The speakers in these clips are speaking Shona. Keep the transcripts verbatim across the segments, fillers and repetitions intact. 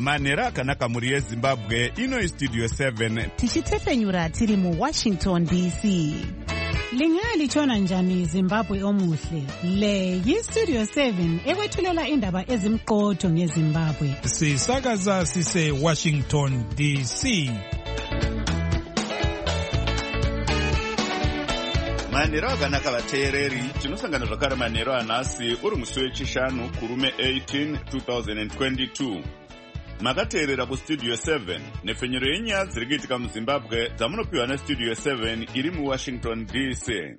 manhero akanaka mhuri yezimbabwe. Ino Studio seven tichitefenyura tiri mu Washington D C. Lingalitshona njani Zimbabwe omuhle? Le yi-Studio seven ekwethulela indaba ezimqotho ngeZimbabwe. Sisakaza sise Washington D C. manhero akanaka vateereri, tinosangana zvakare manhero anhasi uri musi wechishanu kurume eighteen twenty twenty-two. Makateerera kustudio seven nefenyero yenyaya dziri kuitika muzimbabwe dzamunopiwa nestudio seven iri muwashington D C.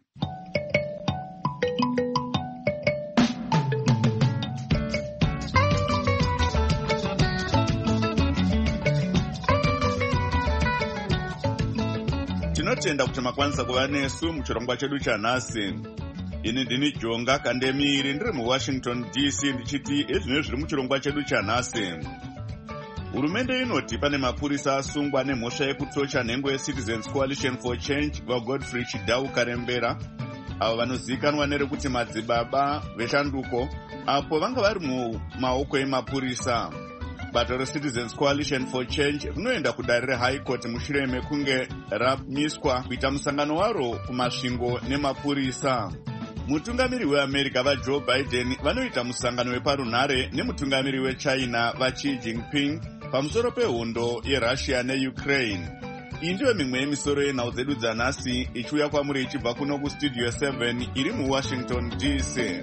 Tinotenda kuti makwanisa kuva nesu muchirongwa chedu chanhasi. Ini ndini Jonga Kandemiri ndiri muwashington D C ndichiti ezvino zviri muchirongwa chedu chanhasi. Hurumende inoti pane mapurisa asungwa nemhosva yekutocha nhengo yeCitizens Coalition for Change vaGodfrey Chidau Karembera, avo vanozivikanwa nerekuti madzibaba veshanduko, apo vanga vari mumaoko emapurisa. Bato reCitizens Coalition for Change rinoenda kudare reHigh Court mushure mekunge ramiswa kuita musangano waro kumasvingo nemapurisa. Mutungamiri weAmerica vaJoe Biden vanoita musangano weparunhare nemutungamiri weChina vaXi Jinping pamusoro pehondo yeRussia neUkraine. Iyi ndiyo mimwe yemisoro yenhau dzedu dzanhasi ichiuya kwamuri ichibva kuno kustudio seven iri muWashington D C.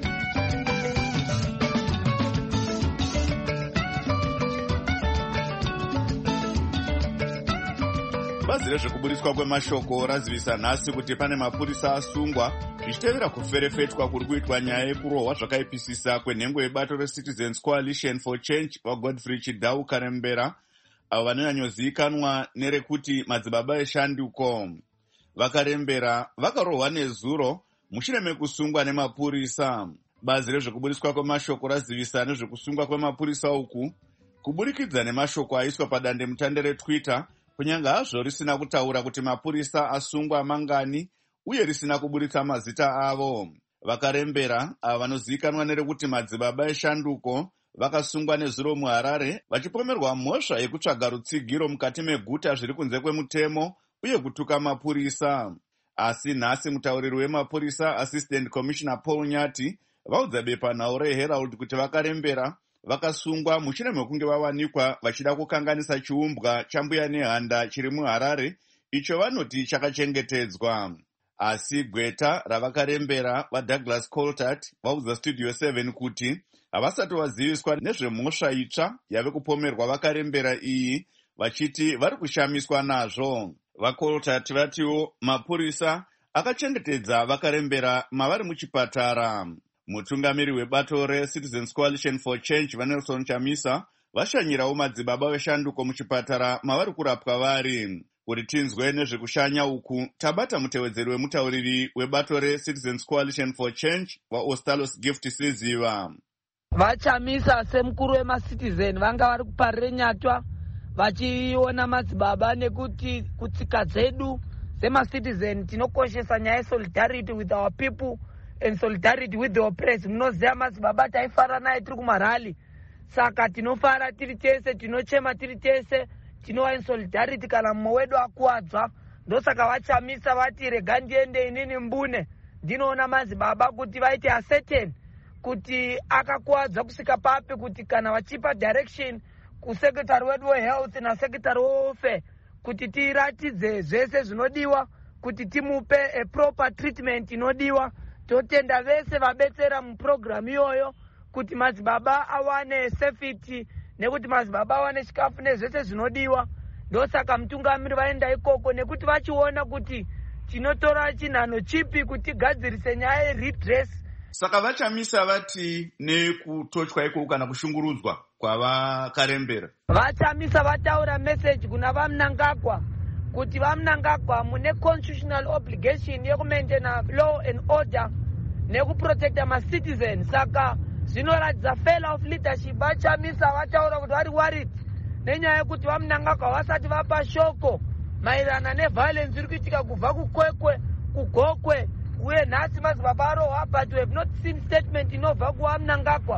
Bazi rezvekuburiswa kwemashoko razivisa nhasi kuti pane mapurisa asungwa zvichitevera kuferefetwa kuri kuitwa nyaya yekurohwa zvakaipisisa kwenhengo yebato reCitizens Coalition for Change vaGodfrey Chidau Karembera, avo vanonyanyozivikanwa nerekuti madzibaba eshanduko. Vakarembera vakarohwa nezuro mushure mekusungwa nemapurisa. Bazi rezvekuburiswa kwemashoko razivisa nezvekusungwa kwemapurisa uku kuburikidza nemashoko aiswa padandemutande reTwitter, kunyange hazvo risina kutaura kuti mapurisa asungwa mangani uye risina kuburitsa mazita avo. Vakarembera ava vanozivikanwa nerekuti madzibaba eshanduko vakasungwa nezuro muHarare vachipomerwa mhosva yekutsvaga rutsigiro mukati meguta zviri kunze kwemutemo uye kutuka mapurisa. Asi nhasi mutauriri wemapurisa Assistant Commissioner Paul Nyati vaudza bepanhau reHerald kuti vakarembera vakasungwa mushure mekunge vawanikwa vachida kukanganisa chiumbwa chambuya nehanda chiri muHarare icho vanoti chakachengetedzwa. Asi gweta ravakarembera vaDouglas Coltart vaudza Studio seven kuti havasati vaziviswa nezvemhosva itsva yave kupomerwa vakarembera iyi, vachiti vari kushamiswa nazvo. VaColtart vatiwo mapurisa akachengetedza vakarembera mavari muchipatara. Mutungamiri webato reCitizens Coalition for Change vaNelson Chamisa vashanyirawo madzibaba veshanduko muchipatara mavari kurapwa vari. Kuti tinzwe nezvekushanya uku, tabata mutevedzeri wemutauriri webato reCitizens Coalition for Change vaOstalos Gift Siziva. VaChamisa semukuru wemaCitizen vanga vari kuparire nyatwa vachiona madzibaba nekuti kutsika dzedu semaCitizen tinokoshesa nyaya yesolidarity with our people and solidarity with the oppressed. Munoziva madzibaba taifara naye tiri kumarali, saka tinofara tiri tese, tinochema tiri tese, tinowa in solidarity kana mumwe wedu akuwadzwa. Ndosaka VaChamisa vati rega ndiende inini mbune ndinoona madzibaba kuti vaite ascertain kuti akakuwadzwa kusika papi, kuti kana vachipa direction kusekretary wedu wehealth nasekretary wewelfare kuti tiratidze zvese zvinodiwa kuti timupe a proper treatment inodiwa. Totenda vese vabetsera muprogramu iyoyo kuti madzibaba awane safety nekuti madzibaba awane chikafu nezvese zvinodiwa. Ndosaka mutungamiri vaenda ikoko nekuti vachiona kuti tinotora chinhano chipi kuti gadzirise nyaya yeredress. Saka VaChamisa vati nekutochwa ikoko kana kushungurudzwa kwavakarembera. VaChamisa vataura message kuna vaMnangagwa kuti vaMnangagwa mune constitutional obligation yekumaintaina law and order nekuprotecta macitizen. Saka zvinoratidza failure of leadership. VaChamisa vataura kuti vari worried nenyaya yekuti vaMnangagwa vasati vapa shoko maererano neviolence iri kuitika kubva kuKwekwe kuGokwe uye nhasi madzibaba arohwa, but we have not seen statement inobva kuvaMnangagwa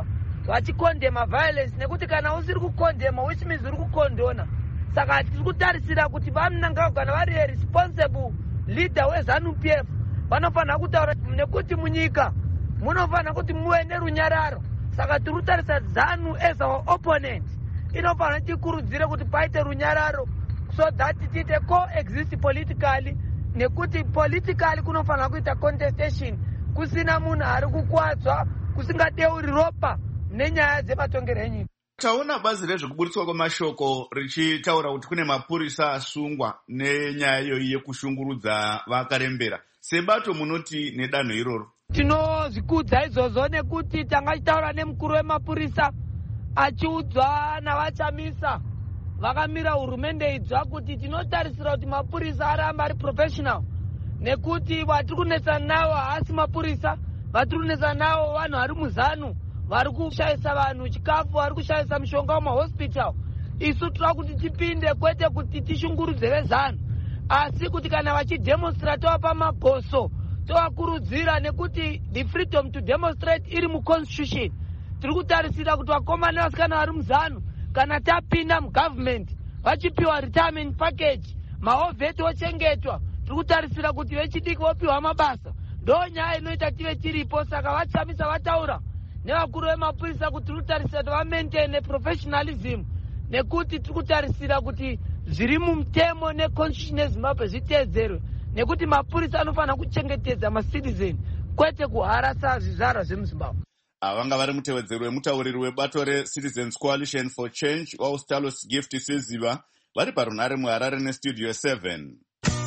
vachikondema violence, nekuti kana usiri kukondema which means uri kukondona. Saka tiri kutarisira kuti vaMnangagwa vari responsible leader weZANU-P F vanofanira kutaura, nekuti munyika munofanira kuti muve nerunyararo. Saka tiri kutarisa ZANU as our opponent inofanira tikurudzire kuti paite runyararo so that tiite coexist politically, nekuti politically kunofanira kuita contestation kusina munhu ari kukwadzwa, kusingadeuri ropa nenyaya dzematongero enyika. Taona bazi rezvekuburitswa kwemashoko richitaura kuti kune mapurisa asungwa nenyaya iyoyi yekushungurudza vakarembera. Sebato munoti nedanho iroro? Tinozvikudza izvozvo nekuti tangachitaura nemukuru wemapurisa achiudzwa navachamisa vakamira hurumende idzwa kuti tinotarisira kuti mapurisa aramba ari professional, nekuti vatiri kunetsana navo haasi mapurisa, vatiri kunetsana navo vanhu vari muZANU vari kushayisa vanhu chikafu, vari kushayisa mishonga mumahospital. Isu tira kuti tipinde, kwete kuti tishungurudze veZANU, asi kuti kana vachidemonstrate tova pamabhoso tovakurudzira, nekuti the freedom to demonstrate iri muconstitution. Tiri kutarisira kuti vakomana nevasikana vari muZANU kana tapinda mugovernment vachipiwa retirement package, maovheti ochengetwa, tiri kutarisira kuti vechidiki vopiwa mabasa. Ndo nyaya inoita tive tiripo. Saka vachamisa vataura nevakuru vemapurisa kuti tiri kutarisira kuti vamaintaine professionalism, nekuti tiri kutarisira kuti zviri mumutemo neconstitution yeZimbabwe zviteedzerwe, nekuti mapurisa anofanira kuchengetedza macitizen kwete kuharasa zvizvarwa zvemuZimbabwe. Vanga vari mutevedzeri wemutauriri webato reCitizens Coalition for Change Austalos Gift Siziva vari parunare muHarare neStudio seven.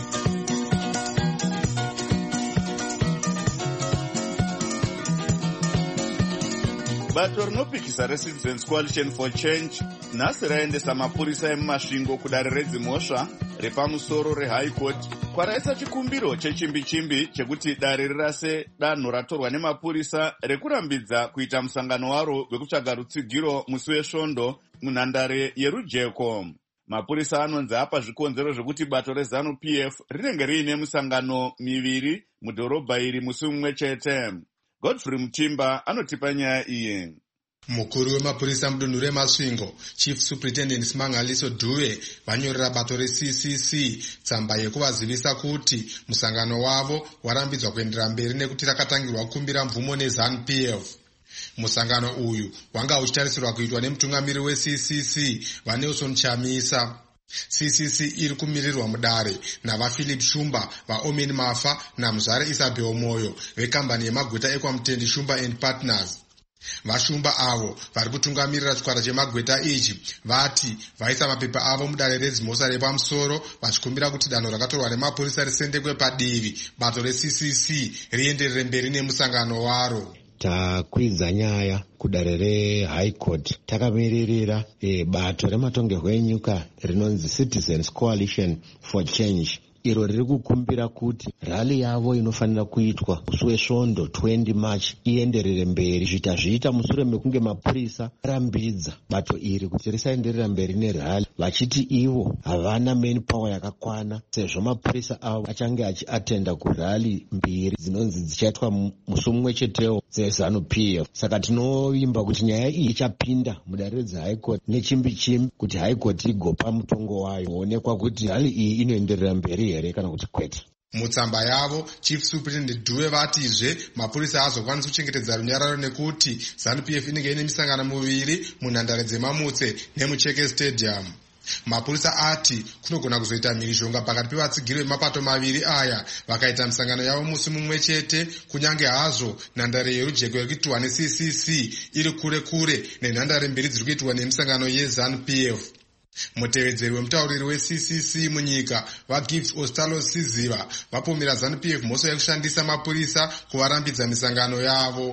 Bato rinopikisa reCitizens Coalition for Change nhasi raendesa mapurisa emumasvingo kudare redzimhosva repamusoro reHigh Court kwaraisa chikumbiro chechimbi-chimbi chekuti dare rirase danho ratorwa nemapurisa rekurambidza kuita musangano waro wekutsvaga rutsigiro musi wesvondo munhandare yerujeko. Mapurisa anonzi apa zvikonzero zvekuti bato reZANU-P F rinenge riine musangano miviri mudhorobha iri musi mumwe chete. Godfrey Mutimba anotipa nyaya iyi. Mukuru wemapurisa mudunhu remasvingo Chief Superintendent Simangaliso Dube vanyorera bato reC C C tsamba yekuvazivisa kuti musangano wavo warambidzwa kuendera mberi nekuti rakatangirwa kukumbira mvumo neZANU-P F. Musangano uyu wanga uchitarisirwa kuitwa nemutungamiri weC C C vaNelson Chamisa. C C C iri kumirirwa mudare navaPhilip Shumba, vaOmen Mafa naMuzvare Isabel Moyo vekambani yemagweta eKwaMutendi Shumba and Partners. Vashumba avo vari kutungamirira chikwata chemagweta ichi vati vaisa mapepa avo mudare redzimhosva repamusoro vachikumbira kuti danho rakatorwa nemapurisa risendekwe padivi bato reC C C rienderere mberi nemusangano waro. Takwidza nyaya kudare reHigh Court takamirira e, bato rematongerwo enyika rinonzi Citizens Coalition for Change iro riri kukumbira kuti rali yavo inofanira kuitwa musi wesvondo twenty March ienderere mberi. Zvita zviita mushure mekunge mapurisa rambidza bato iri kuti risaenderera mberi nerali, vachiti ivo havana main power yakakwana sezvo mapurisa avo achange achiatenda kurali mbiri dzinonzi dzichaitwa musi mumwe chetewo dzeZANU-P F. Saka tinovimba kuti nyaya iyi ichapinda mudare redzeHigh Court nechimbi-chimbi kuti High Court igopa mutongo wayo kuonekwa kuti hali iyi inoenderera mberi here kana kuti kwete. Mutsamba yavo Chief Superintendent Dube vatizve mapurisa azokwanisa kuchengetedza runyararo nekuti ZANU-P F inenge ine misangano muviri munhandare dzemamutse nemuCheke Stadium. Mapurisa ati kunogona kuzoita mhirizhonga pakati pevatsigiri vemapato maviri aya vakaita misangano yavo musi mumwe chete, kunyange hazvo nhandare yerujeko iri kuitwa neC C C iri kure kure nenhandare mbiri dziri kuitwa nemisangano yeZANU-P F. Mutevedzeri wemutauriri weC C C munyika vaGift Austalos Siziva vapomera ZANU-P F mhosva yekushandisa mapurisa kuvarambidza misangano yavo.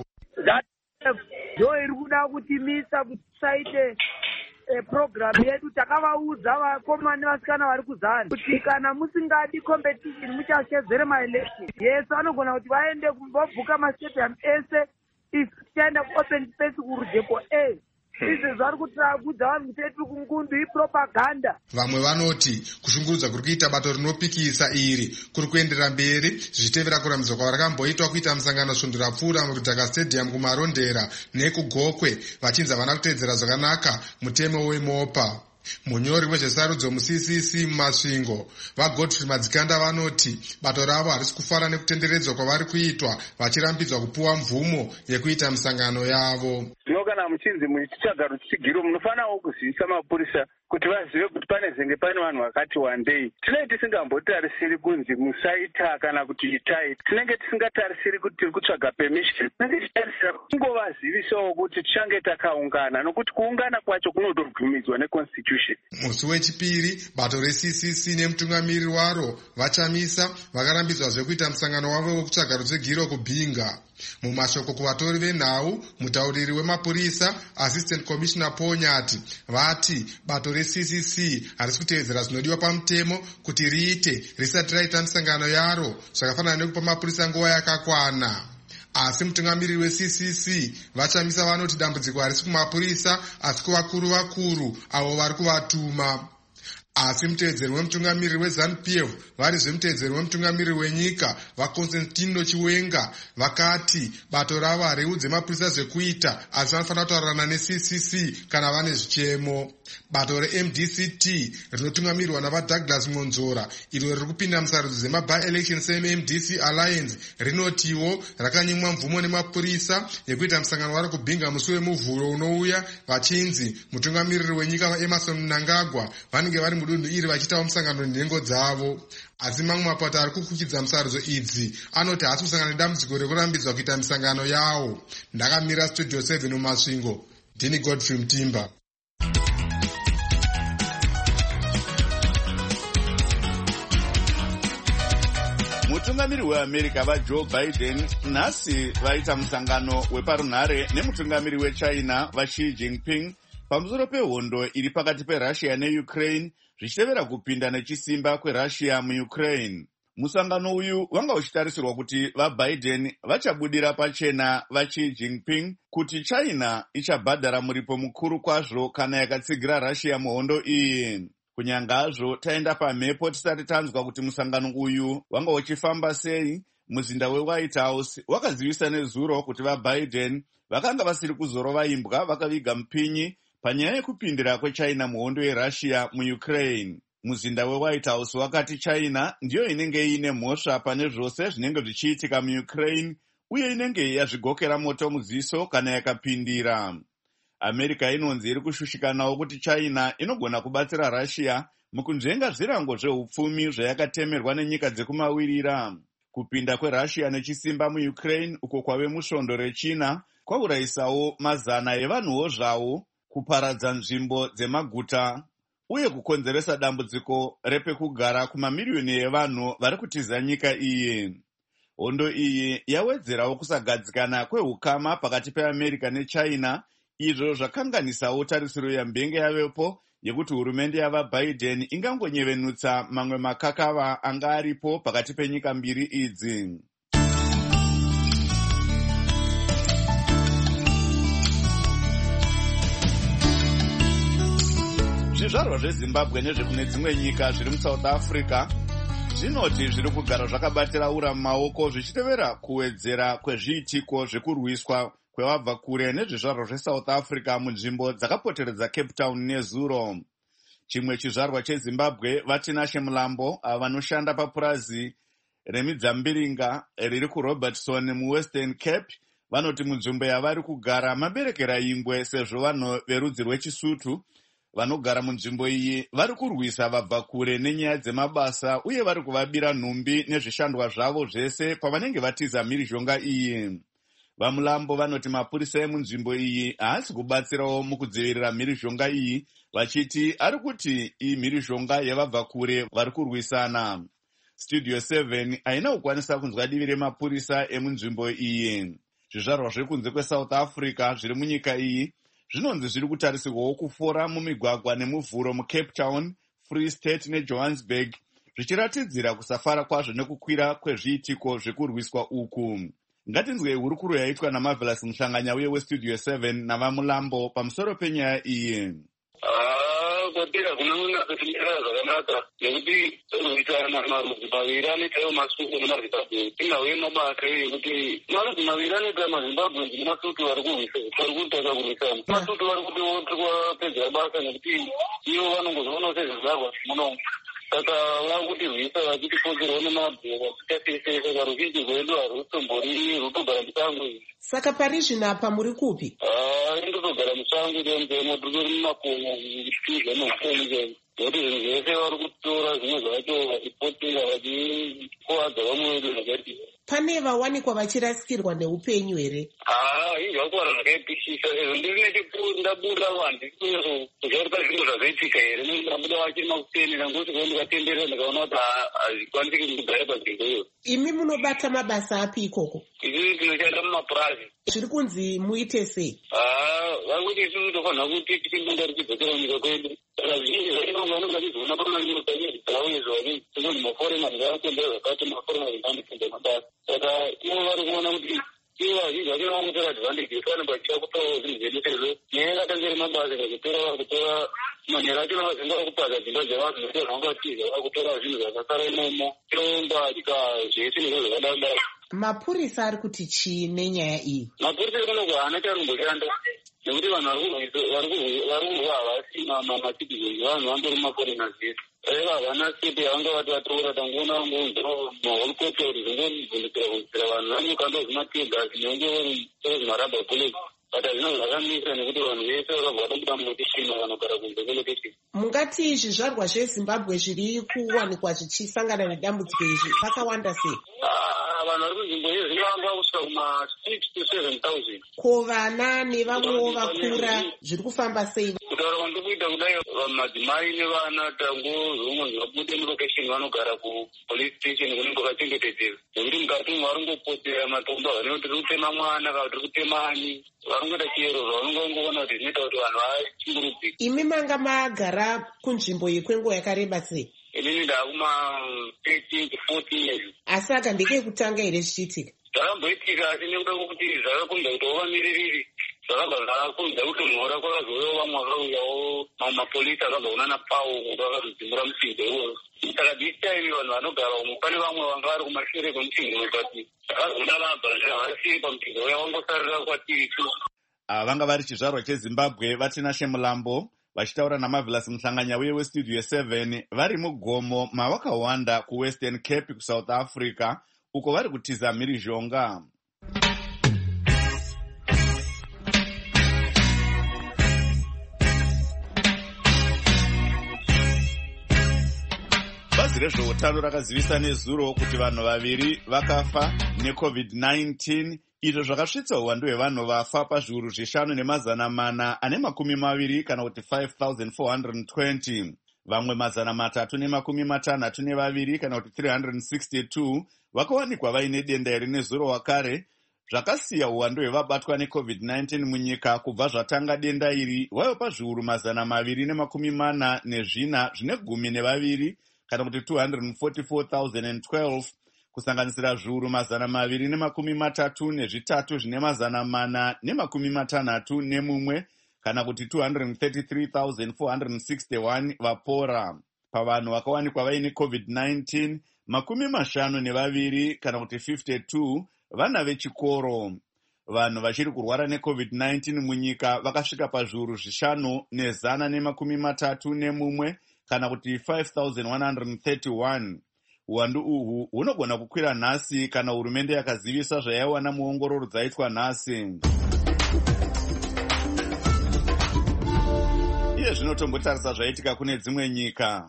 Ndo iri kuda kutimisa kuti tisaite program yedu. Takavaudza vakomana nevasikana vari kuZANU kuti kana musingadi competition muchashedzere maelection. Yes, vanogona kuti vaende vobhuka mastadium ese tichaenda kuopen space kurujeko A izvi zvari kutirakudza vanhu kuti etukungundu ipropaganda. Vamwe vanoti kushungurudza kuri kuita bato rinopikisa iri kuri kuendera mberi zvichitevera kurambidzwa kwavarakamboitwa kuita musangano svundurapfuura mudhaka stadium kumarondera nekugokwe vachinzi havana kuteedzera zvakanaka mutemo wemopa. Munyori wezvesarudzo mu-C C C mumasvingo vaGodfrey Madzikanda vanoti bato ravo harisi kufara nekutenderedzwa kwavari kuitwa vachirambidzwa kupuwa mvumo yekuita misangano yavo. Zvino kana muchinzi muchitsvaga rutsigiro munofanawo kuzivisa mapurisa kuti vazive kuti pane zenge pane vanhu vakati wandei. Tinenge tisingambotarisiri kunzi musaita kana kuti itai. Tinenge tisingatarisiri kuti tiri kutsvaga permission. Tinenge tichitarisira kungovazivisawo kuti tichange takaungana nokuti kuungana kwacho kunotobvumidzwa neconstitution. Musi wechipiri bato re-C C C nemutungamiriri waro vachamisa vakarambidzwa zvekuita musangano wavo wekutsvaga rutsigiro kubhinga. Mumashoko kuvatori venhau mutauriri wemapurisa Assistant Commissioner Ponyati vati bato re-C C C harisi kuteedzera zvinodiwa pamutemo kuti riite risati raita misangano yaro zvakafanana nekupa mapurisa nguva yakakwana. Asi mutungamiriri we-C C C vachamisa vanoti dambudziko harisi kumapurisa asi kuvakuru vakuru avo vari kuvatuma. Asi mutevedzeri wemutungamiriri weZANU P F vari zvemutevedzeri wemutungamiriri wenyika vaConstantino Chiwenga vakati bato ravo hariudze mapurisa zvekuita asi vanofanira kutaurirana ne-C C C kana vane zvichemo. Bato re-M D C T rinotungamirirwa navaDouglas Monzora iro riri kupinda musarudzo dzema-by-election seme-M D C Alliance rinotiwo rakanyimwa mvumo nemapurisa yekuita musangano wari kubhinga musi wemuvhuro unouya vachinzi mutungamiriri wenyika vaEmerson Mnangagwa vanenge vari mudunhu iri vachiitawo musangano nenhengo dzavo. Asi mamwe mapato ari kukukidza musarudzo idzi anoti haasi kusangana nedambudziko rekurambidzwa kuita misangano yawo. Ndakamira Studio seven mumasvingo, ndini Godfrey Mutimba. Mutungamiriri weAmerica vaJoe Biden nhasi vaita musangano weparunhare nemutungamiriri weChina vaXi Jinping pamusoro pehondo iri pakati peRussia neUkraine zvichitevera kupinda nechisimba kweRussia muUkraine. Musangano uyu wanga uchitarisirwa kuti vaBiden vachabudira pachena vaXi Jinping kuti China ichabhadhara muripo mukuru kwazvo kana yakatsigira Russia muhondo iyi. Kunyangazvo taenda pamhepo tisati tanzwa kuti musangano uyu wanga uchifamba sei, muzinda weWhite House wakazivisa nezuro kuti vaBiden vakanga vasiri kuzorova imbwa vakaviga mupinyi panyaya yekupindira kweChina muhondo yeRussia muUkraine. Muzinda weWhite House wakati China ndiyo inenge ine mhosva pane zvose zvinenge zvichiitika muUkraine uye inenge yazvigokera moto muziso kana yakapindira. America inonzi iri kushushikanawo kuti China inogona kubatsira Russia mukunzvenga zvirango zveupfumi zvayakatemerwa nenyika dzekumawirira. Kupinda kweRussia nechisimba muUkraine uko kwave musvondo rechina kwaurayisawo mazana evanhuwo zvavo, kuparadza nzvimbo dzemaguta uye kukonzeresa dambudziko repekugara kumamiriyoni evanhu vari kutiza nyika iyi. Hondo iyi yawedzerawo kusagadzikana kwehukama pakati peAmerica neChina, izvo zvakanganisawo tarisiro yambenge yavepo yekuti hurumende yavaBiden ingangonyevenutsa mamwe makakava anga aripo pakati penyika mbiri idzi. Zvizvarwa zveZimbabwe nezvekune dzimwe nyika zviri muSouth Africa zvinoti zviri kugara zvakabatira ura mumaoko zvichitevera kuwedzera kwezviitiko zvekurwiswa kwevabva kure nezvizvarwa zveSouth Africa munzvimbo dzakapoteredza Cape Town nezuro. Chimwe chizvarwa cheZimbabwe vaTinashe Mulambo ava vanoshanda papurazi remidzambiringa riri kuRobertson muWestern Cape vanoti munzvimbo yavari kugara maberekera ingwe sezvo vanhu verudzi rwechisutu vanogara munzvimbo iyi vari kurwisa vabva kure nenyaya dzemabasa uye vari kuvabira nhumbi nezvishandwa zvavo zvese pavanenge vatiza mhirizhonga iyi. VaMulambo vanoti mapurisa emunzvimbo iyi haasi kubatsirawo mukudzivirira mhirizhonga iyi vachiti ari kuti iyi mhirizhonga yavabva kure vari kurwisana. Studio seven haina kukwanisa kunzwa divi remapurisa emunzvimbo iyi. Zvizvarwa zvekunze kweSouth Africa zviri munyika iyi zvinonzi zviri kutarisirwawo kufora mumigwagwa nemuvhuro muCape Town, Free State neJohannesburg zvichiratidzira kusafara kwazvo nekukwira kwezviitiko zvekurwiswa uku. Ngatinzwe hurukuro yaitwa naMarvelous Muhlanganyauye weStudio seven navamulambo pamusoro penyaya iyi. Kwatira kuna muna kutimira zvakanaka nekuti unoita marudzi maviri anoitawo masuku nemazimbabwe. Tinauye mabasa ekuti marudzi maviri anoita mazimbabwe nemasuku vari kurwisa vari kutaka kurwisana. Masuku vari kuti vapedza basa nekuti ivo vanongozoona sezvizvarwa zvimunomu. Saka vakuti rwisa vachitipotserawo nemabwe vachitaseisesa karuzhinji rwedu harutombori rutogara musango. Saka pari zvino apa muri kupi? Ndotogara musango nzemo turi mumakomo zvemukomo nokuti zvinhu zvese vari kutora zvimwe zvacho vachipotera vachikuwadza vamwe vedu zvakati. Pane vawanikwa vachirasikirwa neupenyu here? haa izvi vakuwara zvakaipisisa sezvo ndiri nechikundabuda handisi kuzvakuta zvinhu zvakaitika here ndabuda vachiri makutenera ngokuti kwao ndikatenderera ndikaona kuti hazvikwanisiki kugara panzvimbo iyo. Imi munobata mabasa api ikoko? Isi tinoshanda mumapurazi. Zviri kunzi muite sei? haa vakuti isusu tofanira kuti tichibunda tichidzokera munyika kwedu. Saka zvizhinji zvacho vanonga tizoona pamanyimukaauyezo tinonzi maforenari vaakutendera zvakati maforenari vanditenda mabasa. Saka ivo vari kuona kuti ivo vazhinji vacho vanotora advantage fanira vachida kutorawo zvinhu zvedu sezvo nyaya yakatangere mabasa kakutora vakutora manhero acho navazinga vakupadza dzimba dzevanhu nokuti zvangatiza vakutora zvinhu zvakasara imomo tomba tika zvese nezvo zvakadadai. Mapurisa ari kuti chii nenyaya iyi? Mapurisa ekunogwa haana charumboshanda nekuti vanhu vari kurwa havasi macitizens vanhu vandori maforeigners vese. Aiva havana state yavanga vati vatora tangoona vangounzwa maholokota kuti zvingomuvhundukira vhundukira vanhu vanyuka ndozvimategasi neunge zvimarabha bullets but hazvina zvakamisa nekuti vanhu vese vakabva vatobuda mulocation vanogara kunze kwelocation. Mungati zvizvarwa zveZimbabwe zviri kuwanikwa zvichisangana nedambudziko izvi vakawanda sei? Vanhu vari kunzvimbo iyo zvinovanga kusvika kuma six to seven thousand. Ko vana nevamwewo vakura zviri kufamba sei? Kutaura kwandiri kuita kudai madzimai nevana tango zvounonzi vabude mulocation vanogara kupolice station kunenge kwakachengetedzeka nekuti mukati umu vari kungopotsera matombo vanenge tiri kutema mwana kana tiri kutema ani vari kungoita chiyero zvavanongoona kuti zvinoita kuti vanhu vachimburudzika. Imi manga magara kunzvimbo iyi kwenguva yakareba sei? Inini ndaakuma thirteen to fourteen years. Asi aka ndekei kutanga here zvichiitika? Zvakamboitika asi nekuda kwokuti zvakakunza kuti wavamiririri zvakabva zvakakunza kuti mhora kwakazouyawo vamwe vakauyawo mapolisi akabva kunana pawo kuti vakazodzimbura muchinjo iwoyo. Saka this time vanhu vanogara umu pane vamwe vanga vari kumashure kwemuchinjo wekati zvakazoda vabva zvavasiye pamuchinjo uya wangosarira kwatiri tu. Vanga vari chizvarwa cheZimbabwe vatinashe Mulambo vachitaura naMarvelous Muhlanganyauye weStudio seven vari mugomo mavakawanda kuWestern Cape kuSouth Africa uko vari kutiza mhirizhonga. Bazi rezveutano rakazivisa nezuro kuti vanhu vaviri vakafa necovid nineteen, izvo zvakasvitsa uwandu hwevanhu vafa pazviuru zvishanu nemazana mana ane makumi maviri kana kuti five thousand four hundred twenty. Vamwe mazana matatu nemakumi matanhatu nevaviri kana kuti three hundred sixty-two vakawanikwa vaine denda iri nezuro wakare, zvakasiya uwandu hwevabatwa necovid nineteen munyika kubva zvatanga denda iri waiva pazviuru mazana maviri nemakumi mana nezvina zvine gumi nevaviri kana kuti two hundred forty-four thousand twelve kusanganisira zviuru mazana maviri nemakumi matatu nezvitatu zvine mazana mana nemakumi matanhatu nemumwe kana kuti two hundred thirty-three thousand four hundred sixty-one vapora. Pavanhu vakawanikwa vaine covid nineteen, makumi mashanu nevaviri kana kuti fifty-two vana vechikoro. Vanhu vachiri kurwara necovid nineteen munyika vakasvika pazviuru zvishanu nezana nemakumi matatu nemumwe kana kuti five thousand one hundred thirty-one. Uwandu uhu hunogona kukwira nhasi kana hurumende yakazivisa zvayaiwana muongororo dzaitwa nhasi. Iye zvino tombotarisa zvaitika kune dzimwe nyika.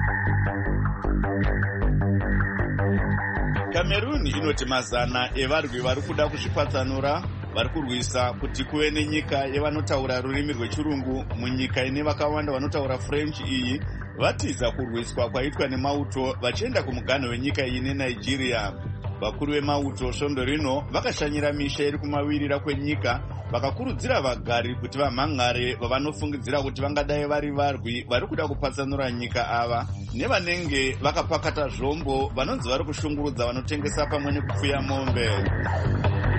Cameroon inoti mazana evarwi vari kuda kuzvipatsanura vari kurwisa kuti kuve nenyika yevanotaura rurimi rwechirungu munyika ine vakawanda vanotaura French iyi vatiza kurwiswa kwaitwa nemauto vachienda kumuganho wenyika iyi neNigeria. Vakuru vemauto svondo rino vakashanyira misha iri kumawirira kwenyika vakakurudzira vagari kuti vamhangare vavanofungidzira kuti vangadai vari varwi vari kuda kupatsanura nyika ava nevanenge vakapakata zvombo vanonzi vari kushungurudza vanotengesa pamwe nekupfuya mombe.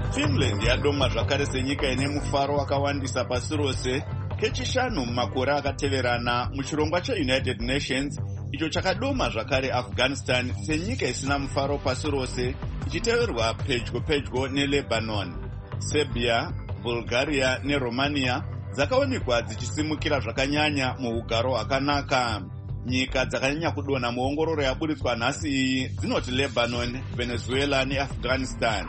Finland yadomwa zvakare senyika ine mufaro wakawandisa pasi rose kechishanu mumakore akateverana muchirongwa cheUnited Nations, icho chakadoma zvakare Afghanistan senyika isina mufaro pasi rose, ichiteverwa pedyo pedyo neLebanon. Serbia, Bulgaria neRomania dzakaonekwa dzichisimukira zvakanyanya muugaro hwakanaka. Nyika dzakanyanya kudonha muongororo yaburitswa nhasi iyi dzinoti Lebanon, Venezuela neAfghanistan.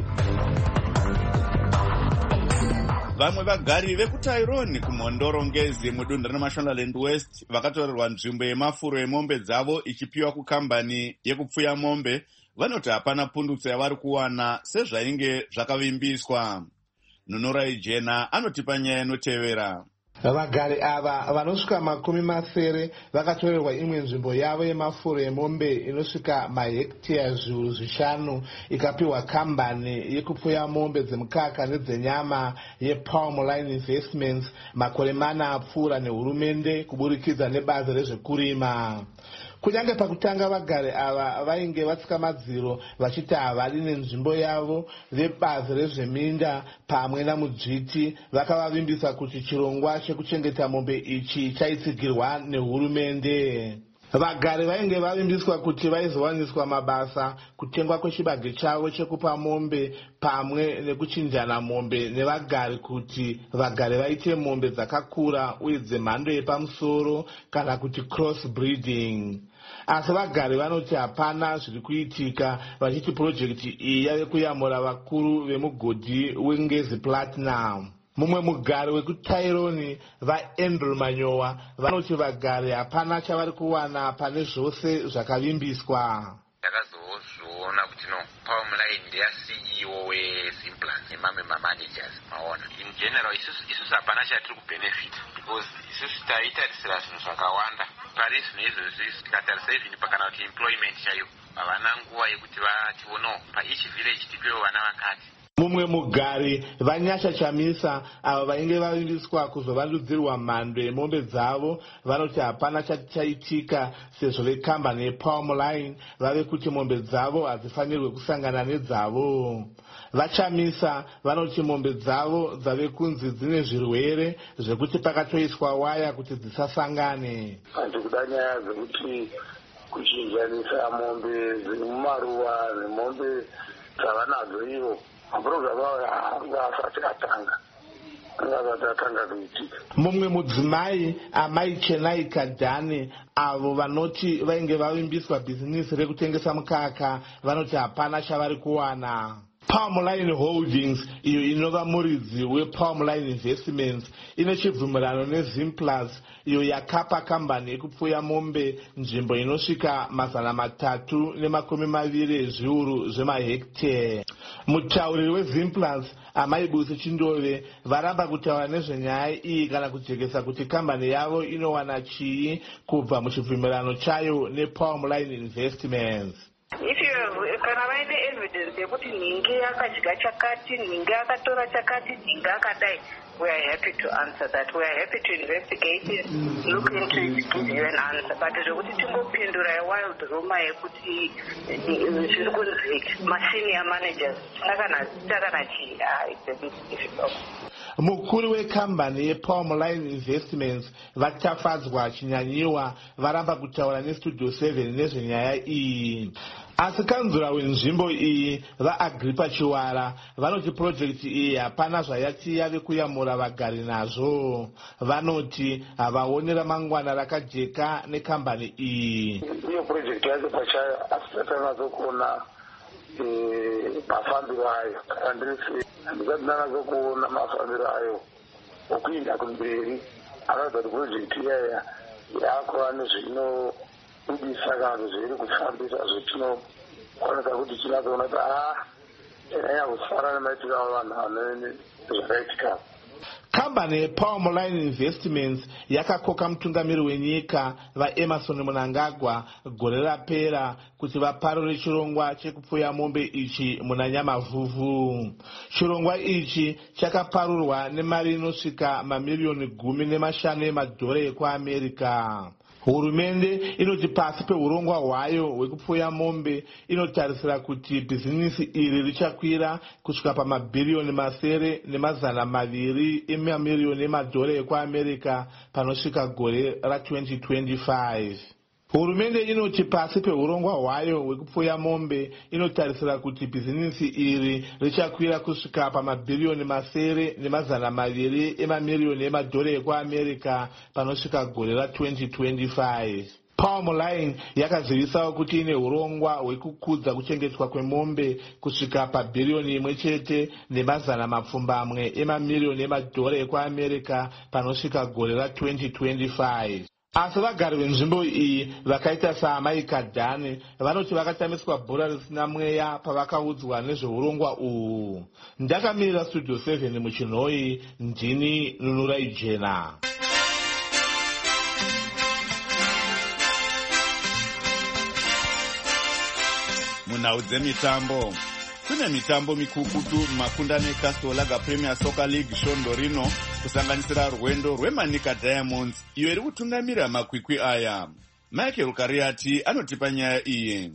Vamwe vagari vekutyrone kumhondoro ngezi mudunhu reMashonaland West vakatorerwa nzvimbo yemafuro emombe dzavo ichipiwa kukambani yekupfuya mombe vanoti hapana pundutso yavari kuwana sezvainge zvakavimbiswa. Nunorai Jena anotipa nyaya inotevera. Vagari ava vanosvika makumi masere vakatorerwa imwe nzvimbo yavo yemafuro emombe inosvika mahektiya zviuru zvishanu ikapiwa kambani yekupfuya mombe dzemukaka nedzenyama yePalm Line Investments makore mana apfuura nehurumende kuburikidza nebazi rezvekurima. Kunyange pakutanga vagari ava vainge vatsika madziro vachiti havadi nenzvimbo yavo, vebazi rezveminda pamwe namudzviti vakavavimbisa kuti chirongwa chekuchengeta mombe ichi chaitsigirwa nehurumende. Vagari vainge vavimbiswa kuti vaizowaniswa mabasa, kutengwa kwechibage chavo chekupa mombe pamwe nekuchinjana mombe nevagari kuti vagari vaite mombe dzakakura uye dzemhando yepamusoro kana kuti cross breeding. Asi vagari vanoti hapana zviri kuitika, vachiti purojekiti iyi yave kuyamura vakuru vemugodhi weNgezi Platinum. Mumwe mugari wekutyrone vaAndrew Manyowa vanoti vagari hapana chavari kuwana pane zvose zvakavimbiswa. Takazozviona kuti no Palm Line ndeya C E O weZimplus nemamwe mamanagers maona. In general isusu isusu hapana chatiri kubenefit because isusu taitarisira zvinhu zvakawanda. Paris neizvozvi tikatarisa even pakana kuti employment chayo havana nguva yekuti vatiwo pa each village tipewo vana vakati. Mumwe mugari Vanyasha Chamisa ava vainge vavimbiswa kuzovandudzirwa mhando yemombe dzavo vanoti hapana chaitika sezvo vekambani yePalm Line vave kuti mombe dzavo hadzifanirwe kusangana nedzavo. Vachamisa vanoti mombe dzavo dzave kunzi dzine zvirwere zvekuti pakatoiswa waya kuti dzisasangane. Handikuda nyaya dzekuti kuchinjanisa mombe dziri mumaruwa nemombe dzavanadzo ivo. Mumwe mudzimai Amai Chenai Kadhani avo vanoti vainge vavimbiswa bhizinisi rekutengesa mukaka vanoti hapana chavari kuwana. Palm Line Holdings, iyo inova muridzi wePalm Line Investments, ine chibvumirano neZimplus, iyo yakapa kambani yekupfuya mombe nzvimbo inosvika mazana matatu nemakumi maviri ezviuru zvemahektere. Mutauriri weZimplus Amai Busi Chindove varamba kutaura nezvenyaya iyi kana kujekesa kuti kambani yavo inowana chii kubva muchibvumirano chayo nePalm Line Investments. If you kana vaine evidence yekuti ningi yakadya chakati, ningi akatora chakati, ningi akadai, we are happy to answer that. We are happy to investigate it, look into it, give you an answer. But zvekuti tingopindura wild rumor yekuti zviri kunzi masenior managers takana takana chi, it's a bit difficult. Mukuru wekambani yePalm Line Investments vatafadzwa chinyanyiwa varamba kutaura neStudio seven nezvenyaya iyi. Asi kanzura wenzvimbo iyi vaAgripa Chiwara vanoti purojekiti iyi hapana zvayati yave kuyamura vagari nazvo. Vanoti havaoni ramangwana rakajeka nekambani iyi. Iyo purojekiti yacho pachayo asi tatanazokuona mafambiro ayo. Andisi handisati ndanazokuona mafambiro ayo okuinda kumberi. Anoita kuti purojekiti iyaya yakuva nezvinobudisa kana zviri kufambisa zvetinooneka kuti chinazoona kuti haa nyanya kusara nemaitiro avo vanhu vanene zvakaitika. Kambani yePalm Line Investments yakakoka mutungamiri wenyika vaEmerson Mnangagwa gore rapera kuti vaparure chirongwa chekupfuya mombe ichi muna Nyamavhuvhu. Chirongwa ichi chakaparurwa nemari inosvika mamiliyoni gumi nemashanu emadhora ekuAmerica. hurumende inoti pasi peurongwa hwayo hwekupfuya mombe inotarisira kuti bhizinisi iri richakwira kusvika pamabhiriyoni masere nemazana maviri emamiriyoni emadhora ekuamerica panosvika gore ratwenty twenty-five. Hurumende inoti pasi peurongwa hwayo hwekupfuya mombe inotarisira kuti bhizinisi iri richakwira kusvika pamabhiriyoni masere nemazana maviri emamiriyoni emadhora ekuamerica panosvika gore ratwenty twenty-five. Palmline yakazivisawo kuti ine urongwa hwekukudza kuchengetwa kwemombe kusvika pabhiriyoni imwe chete nemazana mapfumbamwe emamiriyoni emadhora ekuamerica panosvika gore ratwenty twenty-five. Asi vagari venzvimbo iyi vakaita saamai Kadhani vanoti vakatamiswa bhora risina mweya pavakaudzwa nezveurongwa uhu. Ndakamirira studio seven muchinhoi, ndini Nunurai Jena. Munhau dzemitambo. Kune mitambo mikukutu mumakundano eCastle Lager Premier Soccer League svondo rino, kusanganisira rwendo rwemanika Diamonds iyo iri kutungamira makwikwi aya. Michael Kariati anotipa nyaya iyi.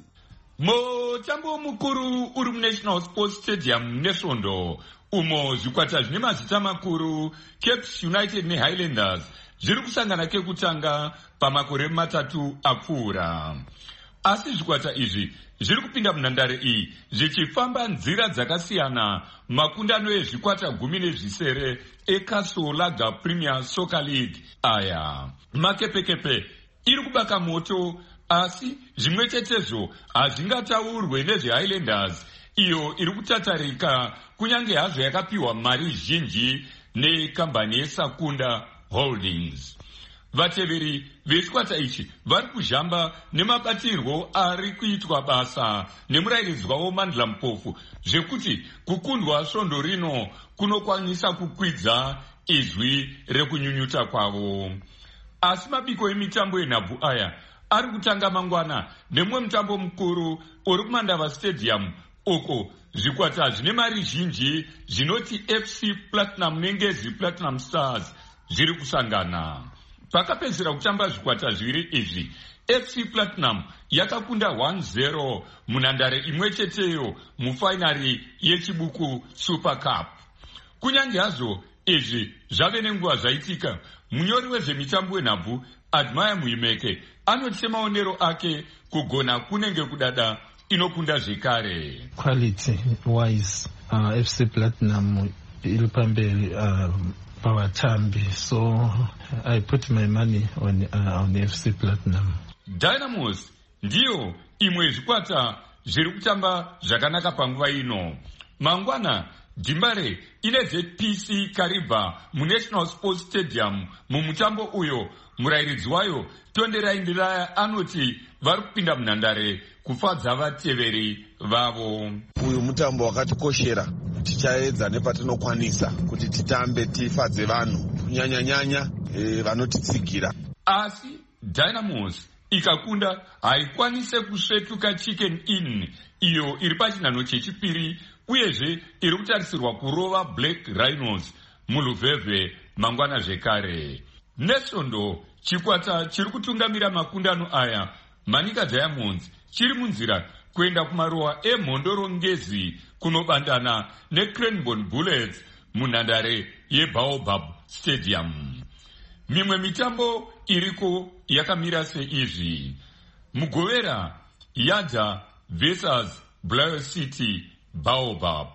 Mutambo mukuru uri muNational Sports Stadium nesvondo, umo zvikwata zvine mazita makuru Cape United neHighlanders zviri kusangana kekutanga pamakore matatu apfuura. Asi zvikwata izvi zviri kupinda munhandare iyi zvichifamba nzira dzakasiyana makundano ezvikwata gumi nezvisere eCastle Lager Premier Soccer League aya. Makepekepe iri kubaka moto, asi zvimwe chetezvo hazvingataurwe nezveHighlanders iyo iri kutatarika kunyange hazvo yakapiwa mari zhinji nekambani yeSakunda Holdings. Vateveri vechikwata ichi vari kuzhamba nemabatirwo ari kuitwa basa nemurairidzi wavo Mandla Mpofu zvekuti kukundwa svondo rino kunokwanisa kukwidza izwi rekunyunyuta kwavo. Asi mabiko emitambo enhabvu aya ari kutanga mangwana nemumwe mutambo mukuru uri kuMandava Stadium, uko zvikwata zvine mari zhinji zvinoti F C Platinum neNgezi Platinum Stars zviri kusangana. Pakapedzera kutamba zvikwata zviviri izvi, F C Platinum yakakunda one zero munhandare imwe cheteyo mufainari yechibuku Super Cup. Kunyange hazvo izvi zvave nenguva zvaitika, munyori wezvemitambo wenhabvu Admire Muimeke anoti semaonero ake kugona kunenge kudada inokunda zvekare. Quality wise, uh, F C Platinum iri pamberi uh, pavatambi, so I put my money on, uh, on F C Platinum. Dynamos ndiyo imwe zvikwata zviri kutamba zvakanaka panguva ino. Mangwana Dimbare inedze P C Kariba muNational Sports Stadium mumutambo uyo. Murairidzi wayo Tonderai Ndiraya anoti vari kupinda munhandare kufadza vateveri vavo. Uyu mutambo wakatikoshera, tichaedza nepatinokwanisa kuti titambe tifadze vanhu kunyanya nyanya e, vanotitsigira. Asi Dynamos ikakunda haikwanise kusvetuka Chicken Inn iyo iri pachinhano chechipiri, uyezve iri kutarisirwa kurova Black Rhinos muluvhevhe mangwana zvekare. Nesvondo chikwata chiri kutungamira makundano aya, Manika Diamonds chiri munzira kuenda kumaruwa emhondoro Ngezi kunobandana neCranbourne Bullets munhandare yeBaobab Stadium. Mimwe mitambo iriko yakamira seizvi: Mugovera Yadza versus Blair City Baobab.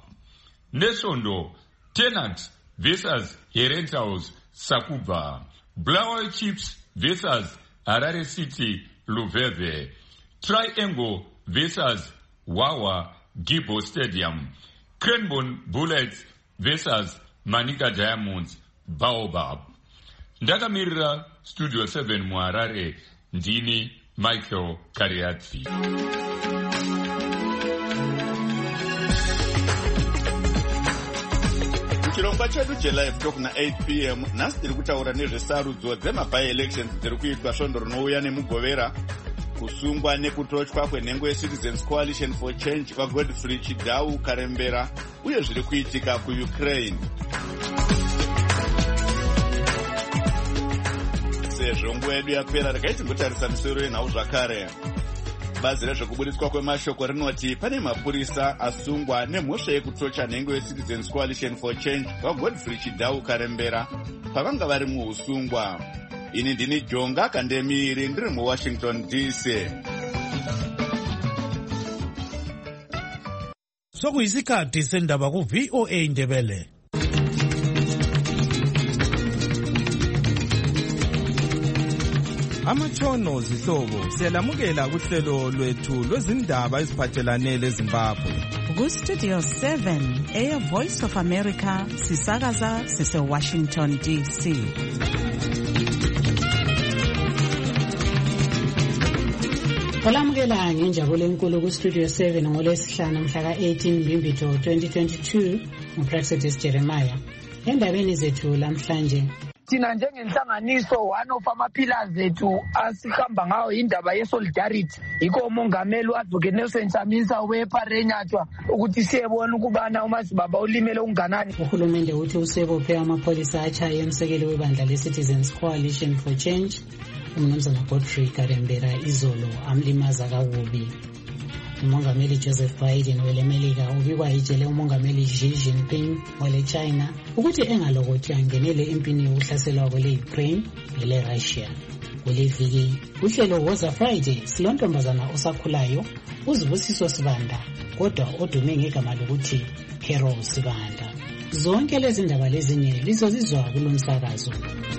Nesvondo Tenant versus Herentals Sakubva. Blair Chiefs versus Harare City Luveve. Triangle versus Wawa Gibo Stadium. Cranbourne Bullets versus Manika Diamonds Baobab. Ndakamirira Studio seven muHarare, ndini Michael Kariati. Chirongwa chedu chelive talk na eight p m nhasi tiri kutaura nezvesarudzo dzemaby elections dziri kuitwa svondo rinouya nemugovera, kusungwa nekutotywa kwenhengo yeCitizens Coalition for Change vaGodfrey Chidau Karembera, uye zviri kuitika kuUkraine. sezvo nguva yedu yapera regai tingotarisa misoro yenhau zvakare. Bazi rezvekuburitswa kwemashoko rinoti pane mapurisa asungwa nemhosva yekutocha nhengo yeCitizens Coalition for Change vaGodfrey Chidau Karembera pavanga vari muusungwa. Ini ndini Jonga Kandemiri ndiri muWashington D C. Sokuyisikhathi sendaba ku V O A Ndebele. Amatshono zihlobo siyalamukela kuhlelo lwethu lwezindaba eziphathelane leZimbabwe. Ku Studio seven, Air Voice of America, sisakaza sise Washington D C. Olamukela ngenjabulo enkulu ku Studio seven ngolwesihlanu mhla ka eighteen Mbimbitho twenty twenty-two uPraxedis Jeremiah. Endabeni zethu lamhlanje thina njengenhlanganiso one of ama-pillars ethu asihamba ngawo indaba ye-solidarity yikho umongameli u-advocate Nelson Chamisa wePharenyathwa ukuthi siyebona ukubana umazibaba ulimele unganani. Uhulumende uthi usebophe amapholisa achaye umsekeli webandla le-Citizens Coalition for Change uMnumzana Godfrey Karembera izolo amlimaza kakubi. Umongameli Joseph Biden welemelika ubikwa ijele umongameli Xi Jinping wale China ukuthi engalokothi angenele empini yokuhlaselwa kwele Ukraine ele Russia. Kule viki uhlelo Woza Friday silontombazana osakhulayo uzibusiso Sibanda kodwa odume ngegama lokuthi Hero Sibanda. Zonke lezi ndaba lezinye lizozizwa kulomsakazo.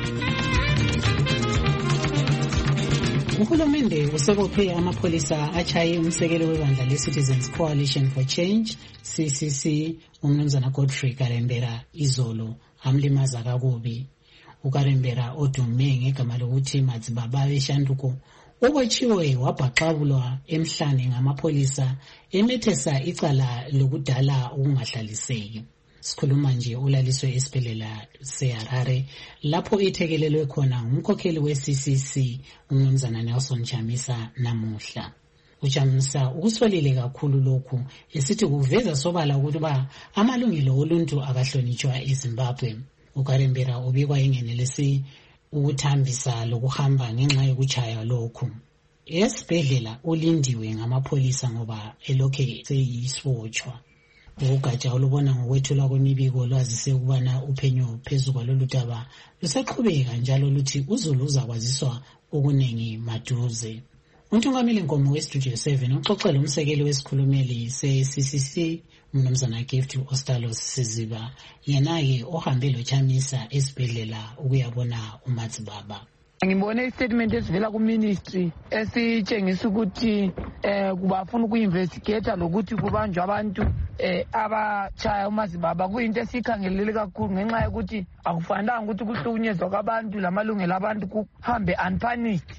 Uhulumende usebophe amapholisa achaye umsekeli webandla le-Citizens Coalition for Change C C C uMnumzana Godfrey Karembera izolo amlimaza kakubi. uKarembera odume ngegama lokuthi Mazibaba Beshanduko obotshiwe wabhaxabulwa emhlane ngamapholisa emethesa icala lokudala ukungahlaliseki. Sikhuluma nje ulaliswe esibhedlela seHarare lapho ithekelelwe khona ngumkhokheli we-C C C uMnumzana Nelson Chamisa namuhla. uChamisa ukuswelile kakhulu lokhu esithi kuveza sobala ukuba amalungelo oluntu akahlonitshwa eZimbabwe. uKarembera ubikwa engenelisi ukuthambisa lokuhamba ngenxa yokuchaya lokhu. Esibhedlela ulindiwe ngamapholisa ngoba elokhe seyisibotshwa. Ugatsha olubona ngokwethulwa kwemibiko lwazise ukubana uphenyo phezu kwalolu daba lusaqhubeka njalo luthi uzulu uzakwaziswa okunengi maduze. Untungameli Nkomo we-Studio seven uxoxela umsekeli wesikhulumeli se-C C C uMnumzana Gift Ostalos Siziba yena-ke ohambe loChamisa esibhedlela ukuyabona uMazibaba. Ngibone istatement esivela ku-ministry esitshengisa ukuthi eh kubafuna uku-investigate lokuthi kubanjwa abantu eh abachaya uMazibaba kuyinto esikhangelele kakhulu ngenxa yokuthi akufanelanga ukuthi kuhlukunyezwa kwabantu lamalungelo abantu kuhambe unpunished.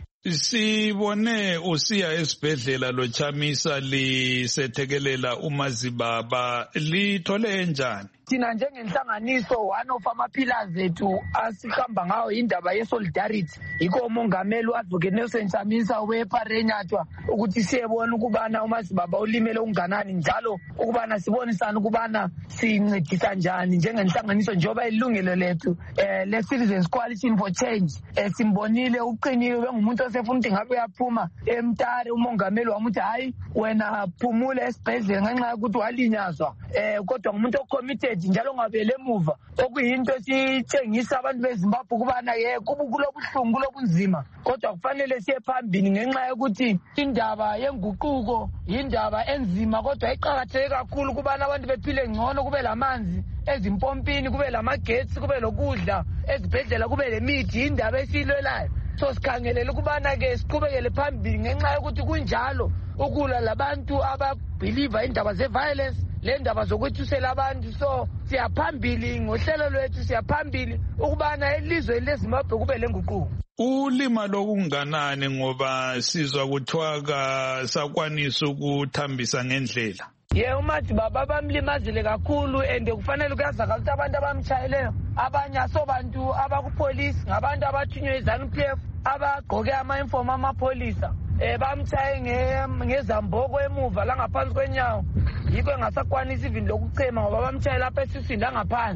Sibone usiya esibhedlela loChamisa lisethekelela uMazibaba lithole njani? Thina njengenhlanganiso one of ama-pillars ethu asihamba ngawo indaba ye-solidarity yikho umongameli u-advocate Nelson Chamisa wePharenyathwa ukuthi siyebona ukubana uMazibaba ulimele unganani njalo ukubana sibonisana ukubana sincedisa njani njengenhlanganiso njengoba ilungelo lethu eh le-Citizens Coalition for Change eh simbonile uqiniwe bengumuntu osefuna ukuthi ngabe uyaphuma eMtare umongameli wamuthi hayi wena phumule esibhedlela ngenxa yokuthi walinyazwa eh kodwa ngumuntu ocommitted njalo ngabele emuva okuyinto esitshengisa abantu beZimbabwe kubana ye kubukulobuhlungu lobunzima kodwa kufanele siye phambili ngenxa yokuthi indaba yenguquko indaba enzima kodwa iqhakatheke kakhulu kubana abantu bephile ngcono kube lamanzi ezimpompini kube lamagetsi kube lokudla ezibhedlela kube lemithi indaba esilwelayo. So sikhangelele ukubana ke siqhubekele phambili ngenxa yokuthi kunjalo ukula labantu ababelieve indaba ze-violence le ndaba zokwethusela abantu. So siyaphambili ngohlelo lwethu siyaphambili ukubana elizwe leZimbabwe kube lenguquko. Ulima lokunganani ngoba sizwa kuthiwa sakwanisa ukuthambisa ngendlela? Ye uMazibaba bamlimazile kakhulu and kufanele kuyazakala ukuthi abantu abamchayeleyo abanye asobantu abakupolice ngabantu abathunywe iZANU-P F abagqoke ama-uniform amapholisa eh bamchaye ngezamboko emuva la ngaphansi kwenyawo yikho engasakwanisa even lokuchema ngoba bamchaye lapha esisini la ngaphansi.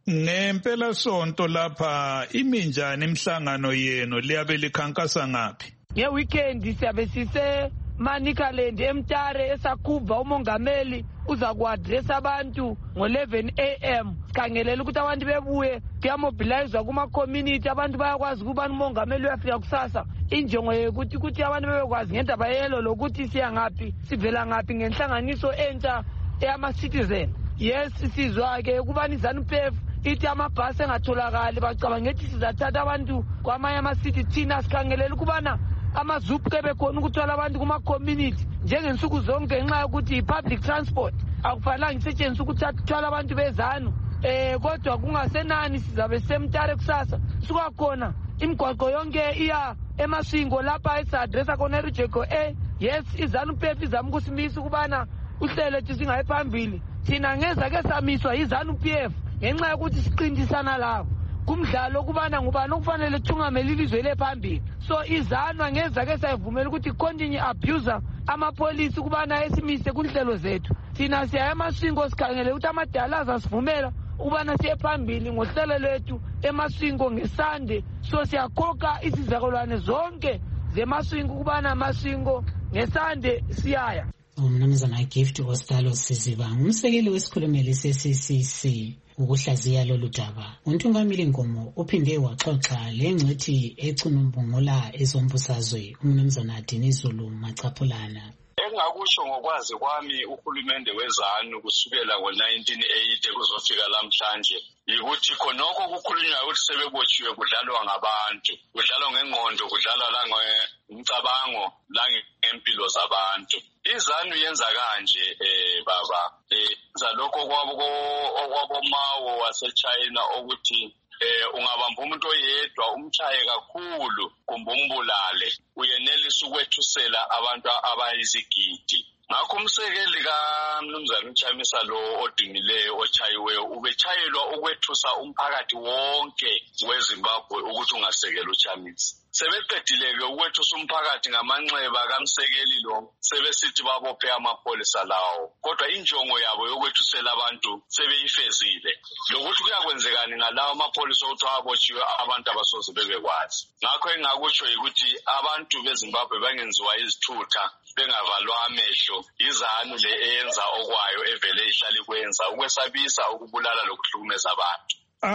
Ngempela sonto lapha iminjani imhlangano yenu liyabe likhankasa ngaphi? Ngeweekend siyabe sise Manicaland eMtare esakuva umongameli uza kuadress abantu ngo eleven a m Sikhangelela ukuthi abantu bebuye kuyamobilize kuma community, abantu bayakwazi ukuba umongameli uyafika kusasa. Injongo yokuthi ukuthi abantu bebekwazi ngendaba yelo lokuthi siya ngaphi sivela ngaphi ngenhlanganiso entsha eyama citizen. Yes, sizwa ke kubani ZANU-P F ithi amabhasi engatholakali, bacabanga ukuthi sizathatha abantu kwamanye ama city. Thina sikhangelela ukubana amazuphu kebe khona ukuthwala abantu kuma community njengensuku zonke ngenxa yokuthi public transport akufanelanga isetshenziswe ukuthwala abantu bezanu. Eh kodwa kungasenani sizabe semtare kusasa suka khona imigwaqo yonke iya eMasvingo lapha esadressa khona eRijeko. Eh yes, iZANU-P F izama ukusimisa ukubana uhlelo ethi singayi phambili. Thina ngeza ke samiswa iZANU-P F ngenxa yokuthi siqindisana labo kumdlalo kubana ngubani okufanele thungamele ilizwe lephambili. So iZANU angeza ke sayivumela ukuthi continue abuser amapolisi kubana esimise kunhlelo zethu. Thina siya eMasvingo sikhangele ukuthi amadala azasivumela ubana siye phambili ngohlelo lethu eMasvingo ngesande. So siyakhokha isizakulwane zonke zeMasvingo kubana Masvingo ngesande siyaya. Umnumzana Gift Ostalo Siziba umsekeli wesikhulumeli se-C C C ukuhlaziya lolu daba. Untungameli Nkomo uphinde waxoxa lengcethi ecunumbungula ezombusazwe umnumzana Dinizulu Macaphulana. Engakusho ngokwazi kwami uhulumende wezanu kusukela ngo nineteen eighty kuzofika lamhlanje yikuthi khonokho kukhulunywa ukuthi sebebotshiwe kudlalwa ngabantu, kudlalwa ngengqondo, kudlalwa la ngomcabango, la ngempilo zabantu. iZANU yenza kanje eh baba eh yenza lokho kwabo okwabomawo waseChina ukuthi eh ungabamba umuntu oyedwa umchaye kakhulu kumbe umbulale uyenelisa ukwethusela abantu abayizigidi. Ngakho umsekeli kaMnumzana uChamisa lo odingileyo ochayiweyo ubechayelwa ukwethusa umphakathi wonke weZimbabwe ukuthi ungasekela uChamisa. Sebeqedileke ukwethusa umphakathi ngamanxeba kamsekeli lo sebesithi babophe amapolisa lawo, kodwa injongo yabo yokwethusela abantu sebeyifezile. Lokuthi kuyakwenzekani ngalawo amapolisa ukuthi abotshiwe abantu abasoze bebekwazi. Ngakho engakutsho ukuthi abantu beZimbabwe bangenziwa izithutha bengavalwa amehlo. iZANU le eyenza okwayo evele ihlala ikwenza ukwesabisa, ukubulala lokuhlukumeza abantu.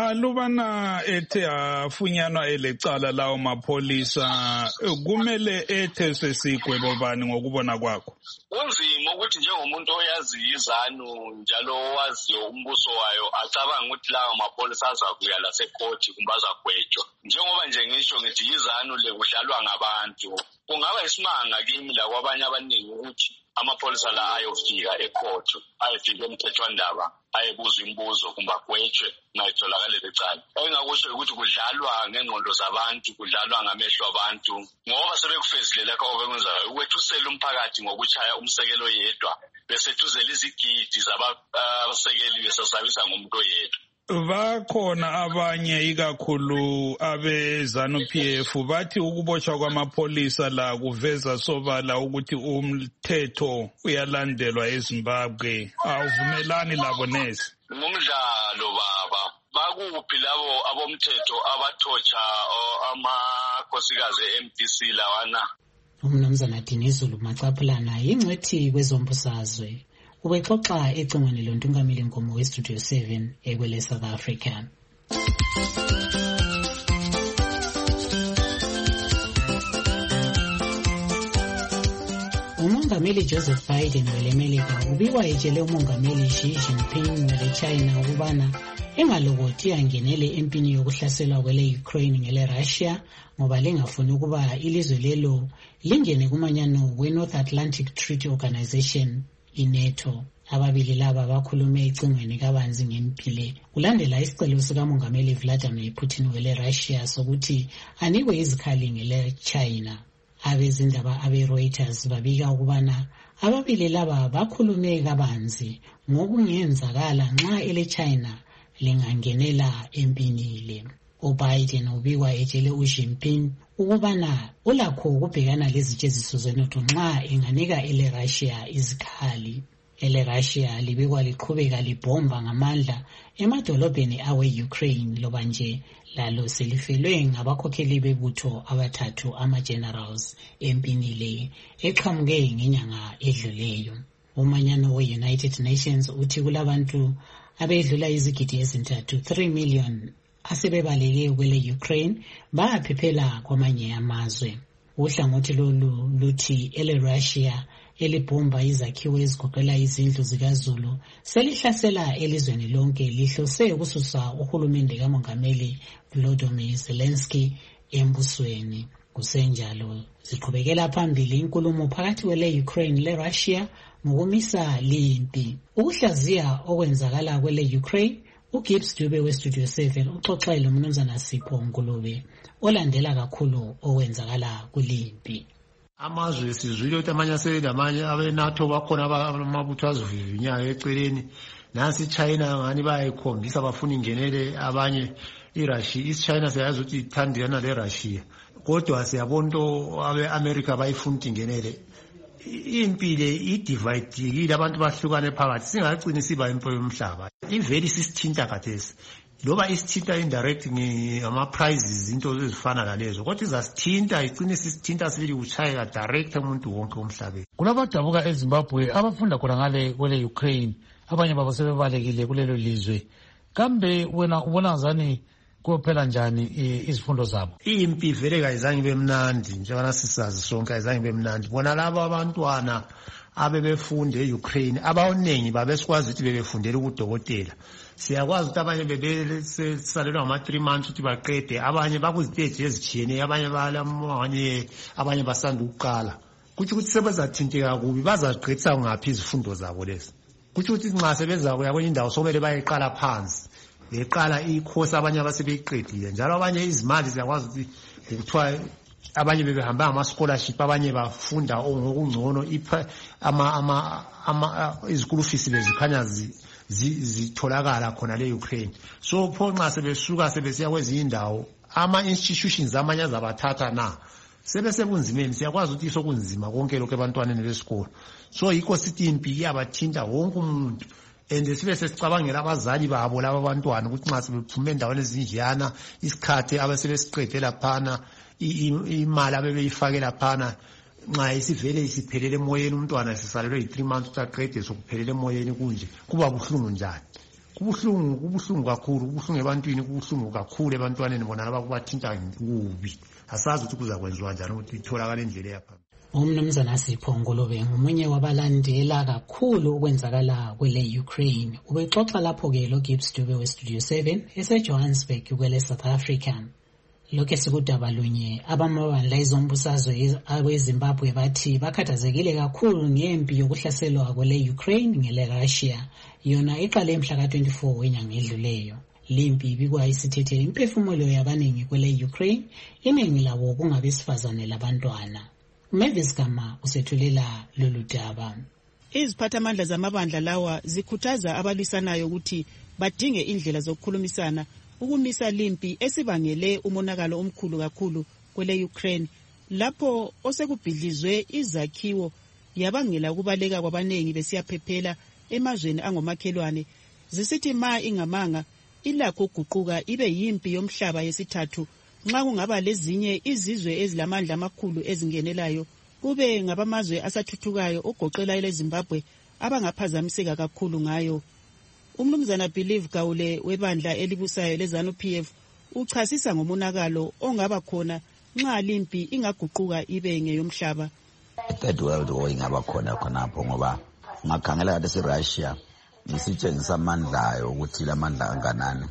Alubana ethe afunyanwa elecala lawo mapolisa kumele ethe sesigwebo bani ngokubona kwakho? Kunzima ukuthi njengomuntu oyazi iZANU njalo owaziyo umbuso wayo acabanga ukuthi lawo mapolisa azakuya lasecourt kumbe azagwetshwa. Njengoba nje ngisho ngithi iZANU le kudlalwa ngabantu, kungaba isimanga kimi la kwabanye abaningi ukuthi amapolisa la ayofika ecourt, ayefika emthethwandaba, ayebuza imibuzo kumbe agwetshwe ngayitholakala lecala. Engakusho ukuthi kudlalwa ngengqondo zabantu, kudlalwa ngamehlo abantu, ngoba sebekufezile lakho okwenzayo ukwethusela umphakathi ngokuchaya umsekelo yedwa besethuzela izigidi zabasekeli besasabisa ngomuntu oyedwa. Bakhona abanye ikakhulu abeZANU-P F bathi ukubotshwa kwamapolisa la kuveza sobala ukuthi umthetho uyalandelwa eZimbabwe. Awuvumelani labo nesi? Ngumdlalo baba. Bakuphi labo abomthetho abathotsha amakhosikazi e-M D C lawana? Umnumzana Dinizulu Macaphulana yingcethi kwezombusazwe. Ubexoxa ecingweni lontungameli Nkomo weStudio seven ekwele South Africa. Umongameli Joseph Biden welemelika ubikwa etshele umongameli Xi Jinping wele-China ukubana engalokothi angenele empini yokuhlaselwa kwele Ukraine ngele Russia ngoba lingafuni ukuba ilizwe lelo lingene kumanyano we-North Atlantic Treaty Organization iNATO. Ababili laba bakhulume ecingweni kabanzi ngempile kulandela isicelo sikamongameli Vladimir Putin wele Russia sokuthi anikwe izikhali ngele China. Abezindaba abe-Reuters babika ukubana ababili laba bakhulume kabanzi ngokungenzakala nxa ele China lingangenela empinile. uBiden ubikwa etshele uJinping ukubana ulakho ukubhekana lezitsheziso zeNATO nxa enganika ele Russia izikhali. ele-Russia libikwa liqhubeka libhomba ngamandla emadolobheni awe-Ukraine loba nje lalo selifelwe ngabakhokheli bebutho abathathu ama-generals empini le eqhamuke ngenyanga edluleyo. Umanyano we-United Nations uthi kulabantu abedlula izigidi ezintathu three million asebebaleke kwele Ukraine bayaphephela kwamanye amazwe. Uhlangothi lolu luthi ele-Russia elibhomba izakhiwo ezigoqela izindlu zikaZulu selihlasela elizweni lonke lihlose ukususa uhulumende kamongameli Volodymyr Zelensky embusweni. Kusenjalo ziqhubekela phambili inkulumo phakathi kwele-Ukraine le-Russia ngokumisa limpi. Ukuhlaziya okwenzakala kwele-Ukraine, uGibbs Dube weStudio seven uxoxele umnumzana Sipho Ngulube olandela kakhulu okwenzakala kulimpi. Amazwe sizwile ukuthi amanye aselamanye abe-NATO bakhona amabutho azivinyayo eceleni. Nansi iChina ngani bayayikhombisa bafuna ingenele abanye iRussia. IChina siyazi ukuthi ithandana leRussia. Kodwa siyabona into abe-America bayifuna ukuthi ingenele. Impilo idivayidekile abantu bahlukane phakathi singagcini siba impilo yomhlaba. Iveli sisithinta khathesi. Loba isithinta indirect ngama-prizes into ezifana nalezo kodwa izasithinta igcine sisithinta sibili kuchayeka direct umuntu wonke umhlabeni. Kulabadabuka eZimbabwe abafunda khona ngale kwele Ukraine abanye babo sebebalekile kulelo lizwe. Kambe wena ubona ngani kuphela njani izifundo zabo? Impi vele kayizange ibe mnandi njengoba sisazi sonke ayizange ibe mnandi. Bona laba abantwana abebefunde eUkraine abaningi babesikwazi ukuthi bebefundela ukudokotela. Siyakwazi ukuthi abanye bebesalelwa ngama three months ukuthi baqede, abanye bakuziteje ezithiyene, abanye balamanye, abanye basanda ukuqala. Kuthi ukuthi sebezathinteka kubi bazaqedisa ngaphi izifundo zabo lezi. Kuthi ukuthi nxa sebeza kuya kwenye indawo somele bayeqala phansi. Beqala ikhosi abanye abasebeyiqedile njalo abanye izimali ziyakwazi ukuthi ukuthiwa abanye bebehamba ama scholarship abanye bafunda ngokungcono ipha ama ama ama izikulu fees bezikhanya zitholakala khona le Ukraine. So pho nxa sebesuka sebesiya kwezinye indawo ama institutions amanye azabathatha na sebese kunzimeni siyakwazi ukuthi sokunzima konke lokho ebantwaneni besikolo. So yikho sithi impi iyabathinta wonke umuntu. And sibe sesicabangela abazali babo laba abantwana ukuthi nxa sebephume endaweni ezinjana isikhathi abasebesiqedela phana imali abebeyifakela phana nxa isivele isiphelele emoyeni umntwana sisalelwe yi three months utaqede sokuphelele emoyeni kunje kuba buhlungu njani. Kubuhlungu kubuhlungu kakhulu kubuhlungu ebantwini kubuhlungu kakhulu ebantwaneni bona abakubathinta kubi. Asazi ukuthi kuzakwenziwa njani ukuthi itholakale indlela yapha. Umnumzana Sipho Ngulube ngumunye wabalandela kakhulu ukwenzakala kwele Ukraine. Ubexoxa lapho ke lo Gibbs Dube weStudio seven eseJohannesburg kwele South Africa. Lokho sikudaba lunye abamabandla ezombusazwe abeZimbabwe bathi bakhathazekile kakhulu ngempi yokuhlaselwa kwele Ukraine ngele Russia. Yona iqale mhla ka twenty-four wenyanga edluleyo. Limpi ibikwa isithethele imphefumulo yabaningi kwele Ukraine, iningi labo kungabesifazane labantwana. Mavis Gama usethulela lolu daba. Iziphathamandla zamabandla lawa zikhuthaza abalwisanayo ukuthi badinge indlela zokukhulumisana ukumisa limpi esibangele umonakalo omkhulu kakhulu kwele Ukraine lapho osekubhidlizwe izakhiwo yabangela ukubaleka kwabanengi besiyaphephela emazweni angomakhelwane. Zisithi ma ingamanga ilakho uguquka ibe yimpi yomhlaba yesithathu nxa kungaba lezinye izizwe ezilamandla amakhulu ezingenelayo kube ngabamazwe asathuthukayo ogoqela eleZimbabwe abangaphazamiseka kakhulu ngayo. Umnumzana Believe Gawule webandla elibusayo leZANU P F uchasisa ngomonakalo ongaba khona nxa limpi ingaguquka ibe ngeyomhlaba. Third World War ingaba khona khonapho ngoba ngakhangela kade seRussia isitshengisa amandla ayo ukuthi lamandla anganani.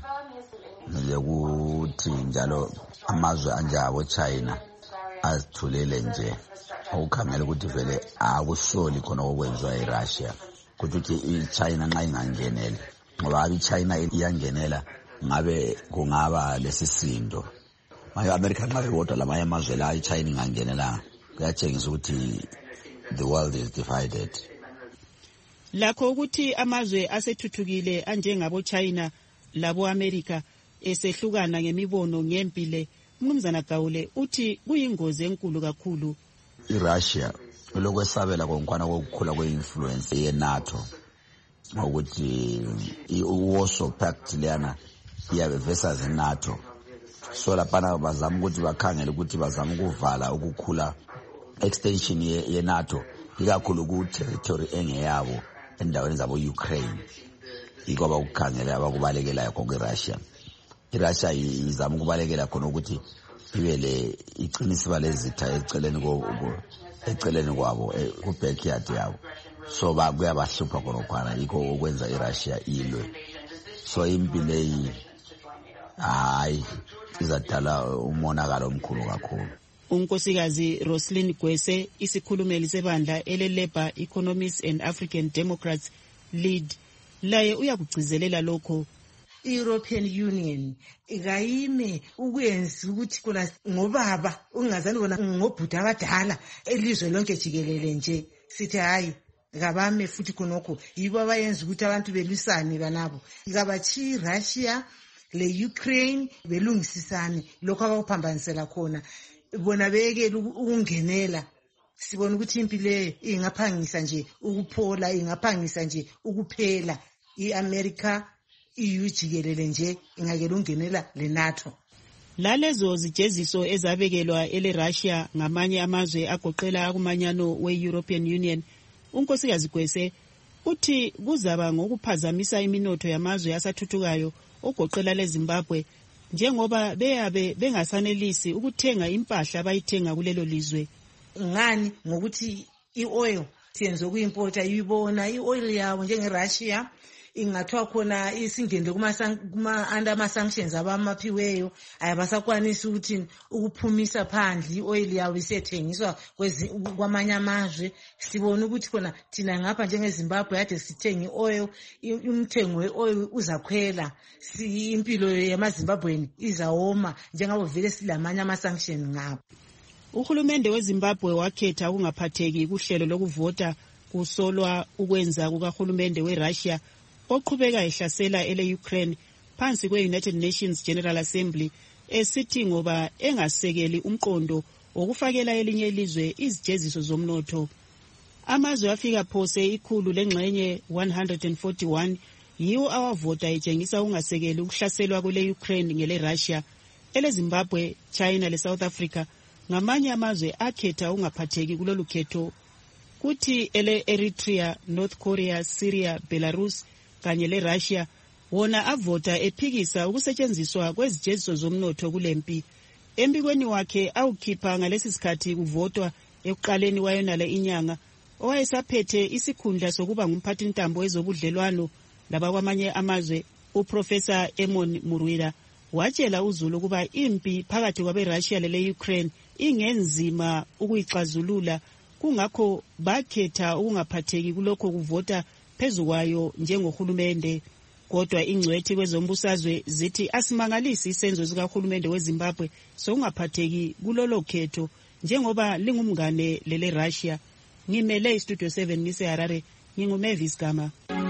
Nje ukuthi njalo amazwe anjabo China azithulele nje ukukhangela ukuthi vele akuhloli khona okwenziwa eRussia ukuthi iChina nxa ingangenela ngoba iChina iyangenela ngabe kungaba lesisindo. Manje America nxa iwodwa lamanye amazwe la iChina ingangenela kuyatshengisa ukuthi the world is divided. Lakho ukuthi amazwe asethuthukile anjengabo China labo America esehlukana ngemibono ngempile. Umnumzana Gawule uthi kuyingozi enkulu kakhulu. iRussia lokwesabela konkwana kokukhula kwe-influence ye-NATO ukuthi i-Warsaw Pact leyana iyabe versus i-NATO. So laphana bazama ukuthi bakhangele ukuthi bazama ukuvala ukukhula extension ye-NATO ikakhulu ku-territory engeyabo endaweni zabo-Ukraine. Yiko abakukhangela abakubalekelayo konke i-Russia. I-Russia izama ukubalekela khona ukuthi ibe le iqinisiba lezitha eceleni eceleni kwabo ku-backyard yabo. So kuyabahlupha khona yiko okwenza i-Russia ilwe. So impi leyi hayi izadala umonakalo omkhulu kakhulu. unkosikazi Roslyn Gwese, isikhulumeli sebandla ele-Labour Economists and African Democrats Lead, laye uyakugcizelela lokho. European Union ikayime ukwenza ukuthi kula ngobaba ungazani bona ngobhuti abadala elizwe lonke jikelele nje sithi hayi ngabame futhi khonokho yibo abayenza ukuthi abantu belusane banabo ikabachi Russia le Ukraine belungisisane lokho abakuphambanisela khona bona bekele ukungenela. Sibona ukuthi impilo ingaphangisa nje ukuphola, ingaphangisa nje ukuphela. I-America I U jikelele nje ingakele ungenela le NATO. Lalezo zijeziso ezabekelwa ele Russia ngamanye amazwe agoqela akumanyano we-European Union, unkosikazi Gwese uthi kuzaba ngokuphazamisa iminotho yamazwe asathuthukayo ogoqela leZimbabwe njengoba beyabe bengasanelisi ukuthenga impahla abayithenga kulelo lizwe. Ngani ngokuthi i-oil siyenze ukuyimporta ibona i-oil yawo njengeRussia ingathwa khona isingende kuma kuma under ama sanctions abamaphiweyo ayabasakwanisa ukuthi ukuphumisa phandle i-oil yawo isethengiswa kwamanye amazwe. Sibona ukuthi khona thina ngapha njengeZimbabwe yade sithenga i-oil, umthengo we-oil uzakhwela, si impilo yamaZimbabweni izawoma njengabo vele silamanye ama sanctions ngapha. Uhulumende weZimbabwe wakhetha ukungaphatheki kuhlelo lokuvota kusolwa ukwenza kukahulumende weRussia oqhubeka ehlasela ele Ukraine phansi kwe-United Nations General Assembly esithi ngoba engasekeli umqondo okufakela elinye ilizwe izijeziso zomnotho. Amazwe afika phose ikhulu lengxenye one hundred forty-one yiwo awavota etshengisa ungasekeli ukuhlaselwa kwele Ukraine ngele Russia. Ele Zimbabwe, China le South Africa ngamanye amazwe akhetha ungaphatheki kulolu khetho. Kuthi ele Eritrea, North Korea, Syria, Belarus kanye le Russia wona avota ephikisa ukusetshenziswa kwezijeziso zomnotho kulempi. Embikweni wakhe awukhipha ngalesi sikhathi kuvotwa ekuqaleni wayonale inyanga owayesaphethe isikhundla sokuba ngumphathintambo wezobudlelwano labakwamanye amazwe, uProfessor Emon Murwira watshela uZulu ukuba impi phakathi kwabeRussia lele Ukraine ingenzima ukuyixazulula, kungakho bakhetha ukungaphatheki kulokho kuvota phezu kwayo njengohulumende. Kodwa ingcwethi kwezombusazwe zithi asimangalisi isenzo sikahulumende weZimbabwe sokungaphatheki kulolo khetho njengoba lingumngane lele Russia. Ngimele iStudio seven ngise Harare, nginguMavis Gama.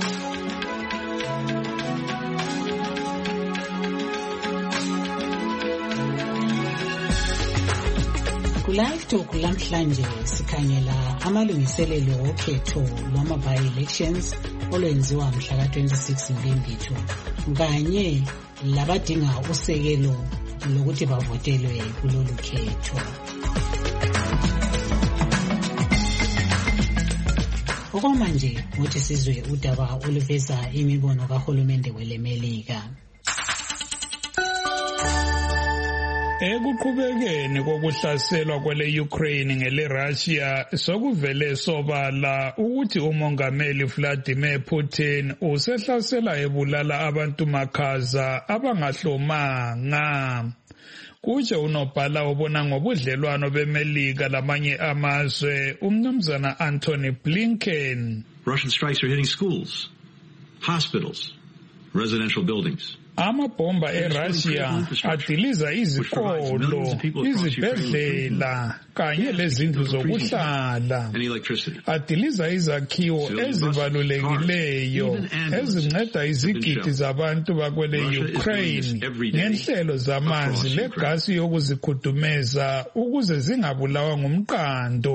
Live Talk lamhlanje sikhangela amalungiselelo okhetho lwama by-elections olwenziwa mhla ka twenty-six Mbimbitho kanye labadinga usekelo lokuthi bavotelwe kulolu khetho. Okwamanje ukuthi sizwe udaba oluveza imibono kahulumende welemelika. Ekuqhubekeni kokuhlaselwa kwele Ukraine ngele Russia sokuvele sobala ukuthi umongameli Vladimir Putin usehlasela ebulala abantu makhaza abangahlomanga. Kutshe unobhala obona ngobudlelwano bemelika lamanye amazwe umnumzana Anthony Blinken. Russian strikes are hitting schools, hospitals, residential buildings. Amabhomba eRussia adiliza izikolo, izibhedlela kanye lezindlu zokuhlala. Adiliza izakhiwo ezibalulekileyo ezinceda izigidi zabantu bakwele Ukraine ngenhlelo zamanzi legasi yokuzikhudumeza ukuze zingabulawa ngumqando.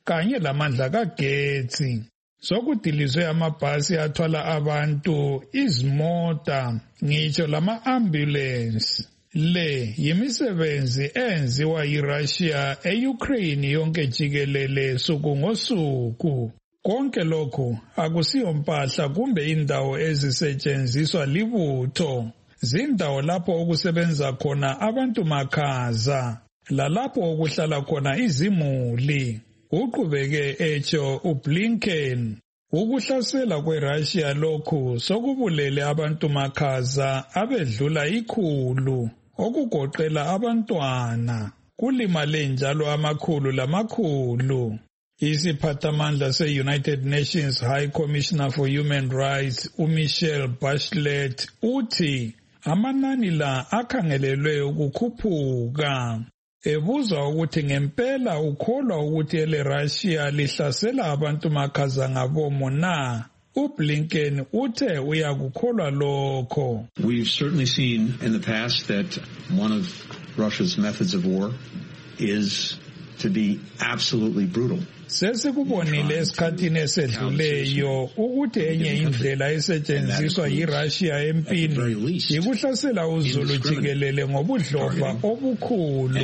kanye lamandla kagetsi. Sokudilizwe amabhasi athwala abantu, izimota, ngitsho lama-ambulance. Le yimisebenzi enziwa yiRussia e-Ukraine yonke jikelele suku ngosuku. Konke lokhu akusiyo mpahla kumbe indawo ezisetshenziswa libutho. Zindawo lapho okusebenza khona abantu makhaza, lalapho okuhlala khona izimuli. Uqhubeke etsho uBlinken, ukuhlasela kweRussia lokhu sokubulele abantu makhaza abedlula ikhulu, okugoqela abantwana. Kulimale njalo amakhulu lamakhulu. Isiphathamandla se-United Nations High Commissioner for Human Rights uMichelle Bachelet uthi amanani la akhangelelwe ukukhuphuka. Ebuzwa ukuthi ngempela ukholwa ukuthi eleRussia lihlasela abantu makhaza ngabomo na, uBlinken uthe uyakukholwa lokho. We've certainly seen in the past that one of Russia's methods of war is to be absolutely brutal. Sesikubonile esikhathini esedluleyo ukuthi enye indlela esetshenziswa yiRussia empini yikuhlasela uzulu jikelele ngobudlova obukhulu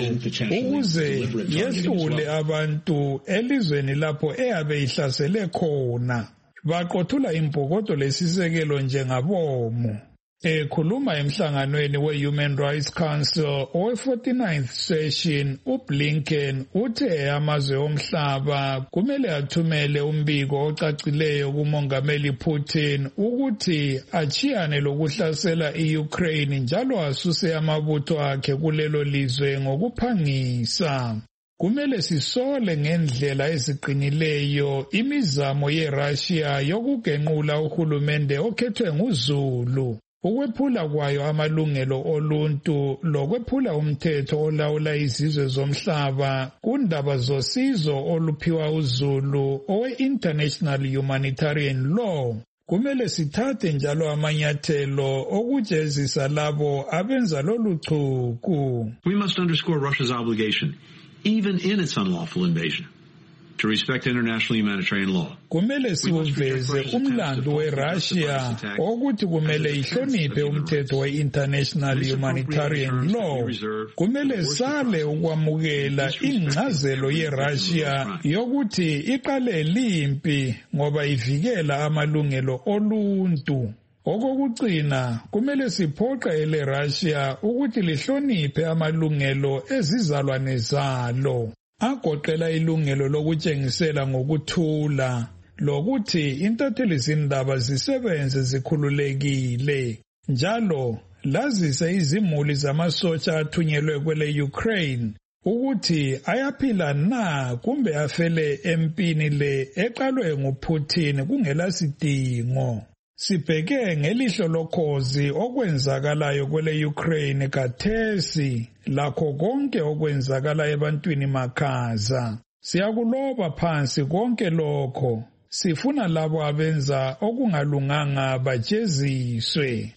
ukuze yehlule abantu elizweni lapho eyabe ihlasele khona. Baqothula impokodo lesisekelo njengabomo. Ekhuluma emhlanganweni we-Human Rights Council owe-forty-ninth session, uBlinken uthe amazwe omhlaba kumele athumele umbiko ocacileyo kuMongameli Putin ukuthi achiyane lokuhlasela i-Ukraine njalo asuse amabutho akhe kulelo lizwe ngokuphangisa. Kumele sisole ngendlela eziqinileyo imizamo yeRussia yokugenqula uhulumende okhethwe nguZulu, ukwephula kwayo amalungelo oluntu lokwephula umthetho olawula izizwe zomhlaba kundaba zosizo oluphiwa uZulu owe-International Humanitarian Law. Kumele sithathe njalo amanyathelo okujezisa labo abenza lolu chuku. We must underscore Russia's obligation, even in its unlawful invasion, to respect international humanitarian law. Kumele siuveze umlando weRussia ukuthi kumele ihloniphe umthetho we-International Humanitarian Law. Kumele sale ukwamukela ingcazelo yeRussia yokuthi iqale limpi ngoba ivikela amalungelo oluntu. Okokucina, kumele siphoqe eleRussia ukuthi lihloniphe amalungelo ezizalwane zalo. Agoqela ilungelo lokutshengisela ngokuthula, lokuthi intatheli zindaba zisebenze zikhululekile. Njalo, lazise izimuli zamasotsha athunyelwe kwele Ukraine ukuthi ayaphila na kumbe afele empini le eqalwe nguPutin kungela sidingo. Sibheke ngelihlo lokhozi okwenzakalayo kwele Ukraine kathesi lakho konke okwenzakala ebantwini makhaza. Siyakuloba phansi konke lokho. Sifuna labo abenza okungalunganga bajeziswe.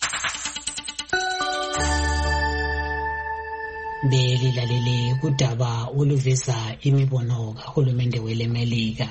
Belilalele kudaba oluveza imibono kahulumende welemelika.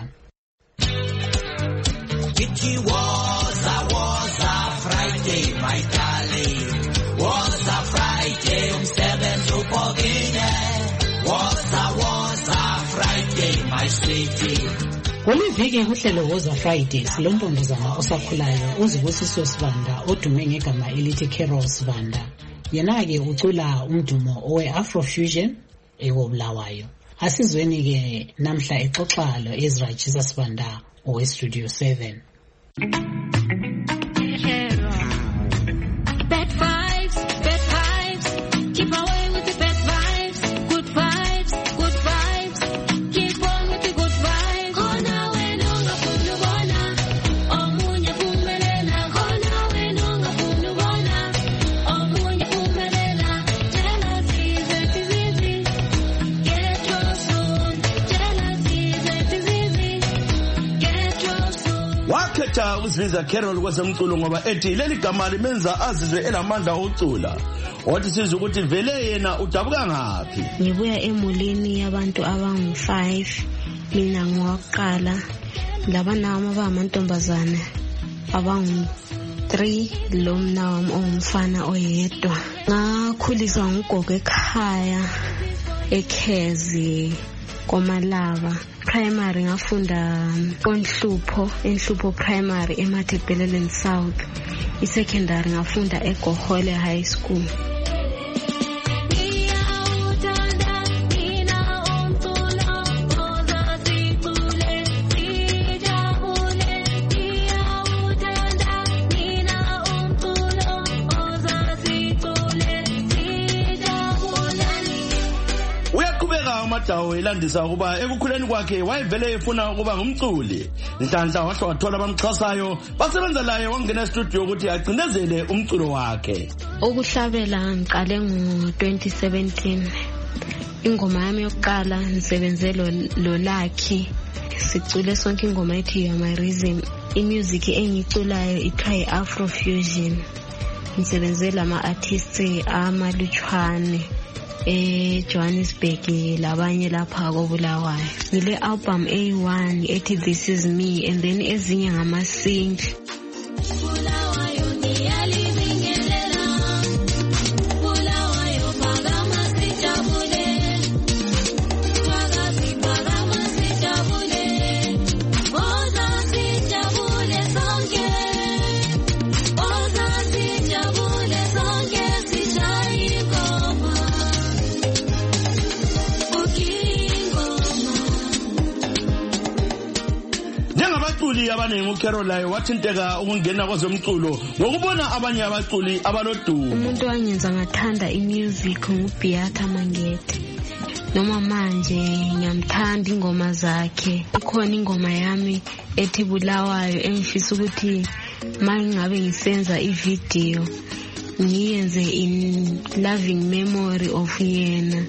It was a was a Friday, my darling. Was a Friday, umsebenzi upokile. Was a was a Friday, my sweetie. Kuliviki kuhlelo woza Friday silompombozana osakhulayo uzibusiso Sibanda odume ngegama elithi Carol Sibanda. Yena-ke ucula umdumo owe-Afrofusion ekobulawayo. Asizweni ke namhla exoxa lo Ezra Jesus Sibanda owe-Studio seven. Wakhetha uzibiza Carol kwezomculo ngoba ethi leli gama limenza azizwe elamandla ocula. Wathi sizwe ukuthi vele yena udabuka ngapi. Ngibuya emulini yabantu abangu five mina ngokuqala laba nami abamantombazane abangu three lo mnawami ongumfana oyedwa. Ngakhuliswa ngugogo ekhaya eKhezi Komalava. Primary ngafunda Onhlupho, Enhlupho Primary eMathebheleleni South. I-secondary ngafunda eGohole High School. Matawu elandisa ukuba ekukhuleni kwakhe wayevele efuna ukuba ngumculi. Nhlanhla wahle wathola abamxhasayo basebenza laye wangena e-studio ukuthi agcinezele umculo wakhe. Ukuhlabela ngiqale ngo twenty seventeen. Ingoma yami yokuqala ngisebenze lo Lucky. Sicule sonke ingoma ethi You Are My Rhythm. I-music engiculayo ithiwa Afrofusion. Ngisebenze lama artists amalutshwane e Johannesburg labanye lapha koBulawayo. Ngile album A one ethi This Is Me, and then ezinye ngama single. Abaningi uCaroline wathinteka ukungena kwezomculo ngokubona abanye abaculi abalodumo. Umuntu wanyenza ngathanda imusic nguBeata Mangete. Noma manje ngiyamthanda ingoma zakhe. Ikhona ingoma yami ethi Bulawayo engifisa ukuthi mangabe ngisenza ivideo ngiyenze in loving memory of yena.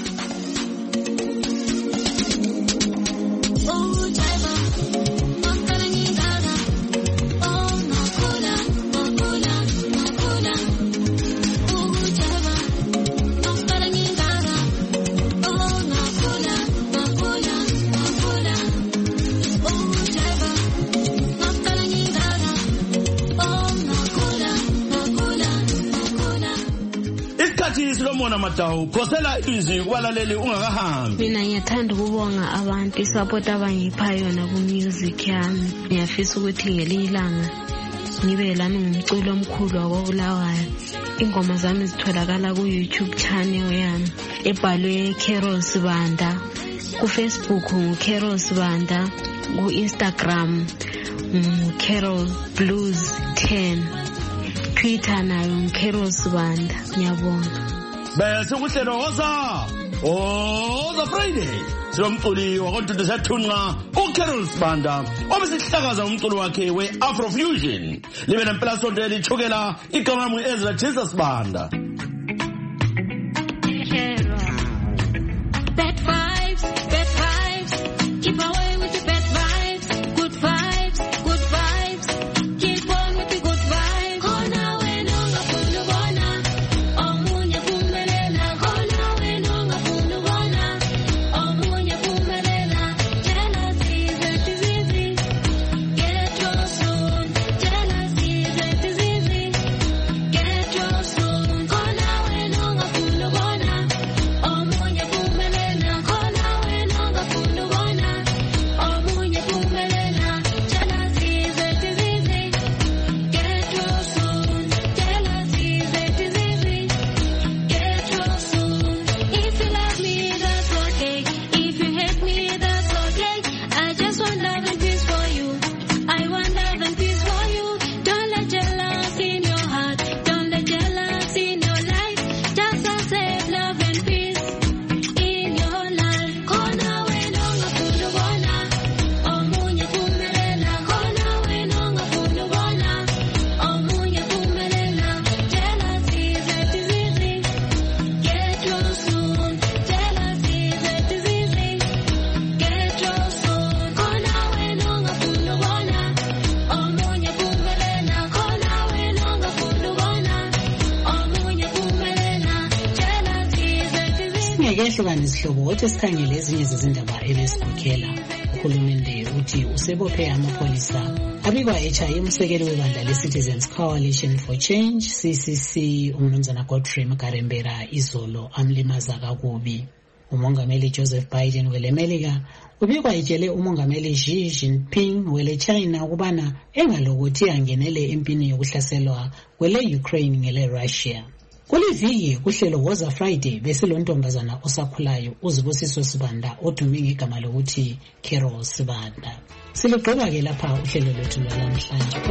Silomona Matawu phosela izwi kwalaleli ungakahambi. Mina ngiyathanda ukubonga abantu isupport abangipha yona ku music yami. Ngiyafisa ukuthi ngelinye ilanga ngibe lami ngumculo omkhulu wakoBulawayo. Ingoma zami zitholakala ku YouTube channel yami ebhalwe Carol Sibanda, ku Facebook uCarol Sibanda, ku Instagram uCarol Blues ten, Twitter nayo uCarol Sibanda. Ngiyabonga. Bese kuhlelo woza Woza Friday silomculi wakontudo sathunqa uCarol Sibanda obesihlakaza umculo wakhe we-Afrofusion. Libe nempela sonto elithukela igama lami Ezra Jesus Sibanda. Bad vibes, bad vibes, keep away with the bad vibes, good vibes, good vibes, keep on with the good vibes. Kona wena ungafuna ubona omunye phumelela, kona wena ungafuna ubona omunye phumelela. Jealousy is a disease, get your soon. Jealousy is a disease, get your soon. Kona wena ungafuna ubona omunye phumelela, kona wena ungafuna ubona omunye phumelela. Jealousy is a disease, get your soon. Jealousy is a disease, get your soon. If you love me, that's okay. If you hate me, that's okay. I just want love and peace for you. I want love and peace for you. Don't let jealousy in your heart. Don't let jealousy in your life. Just accept love and peace in your life. Kona wena ungafuna ubona omunye phumelela, kona wena ungafuna ubona omunye phumelela. Jealousy is a disease, get your soon. Jealousy is a disease, get your soon. Kona wena ungafuna ubona omunye phumelela, kona wena ungafuna ubona omunye phumelela. Jealousy is a disease. Singeke hlukane isihlobo wathi sikhangele ezinye zezindaba ebezikhokhela. uhulumende uthi usebophe amapholisa abikwa echaye umsekeli webandla le-Citizens Coalition for Change C C C umnumzana Godfrey Magarembera izolo amlimaza kakubi. Umongameli Joseph Biden wele Melika ubikwa etshele umongameli Xi Jinping wele China ukubana engalokuthi angenele empini yokuhlaselwa kwele Ukraine ngele Russia. Kuliviki kuhlelo Woza Friday besilontombazana osakhulayo uZibusiso Sibanda odume ngegama lokuthi Carol Sibanda. Siligqiba ke lapha uhlelo lwethu lwanamhlanje.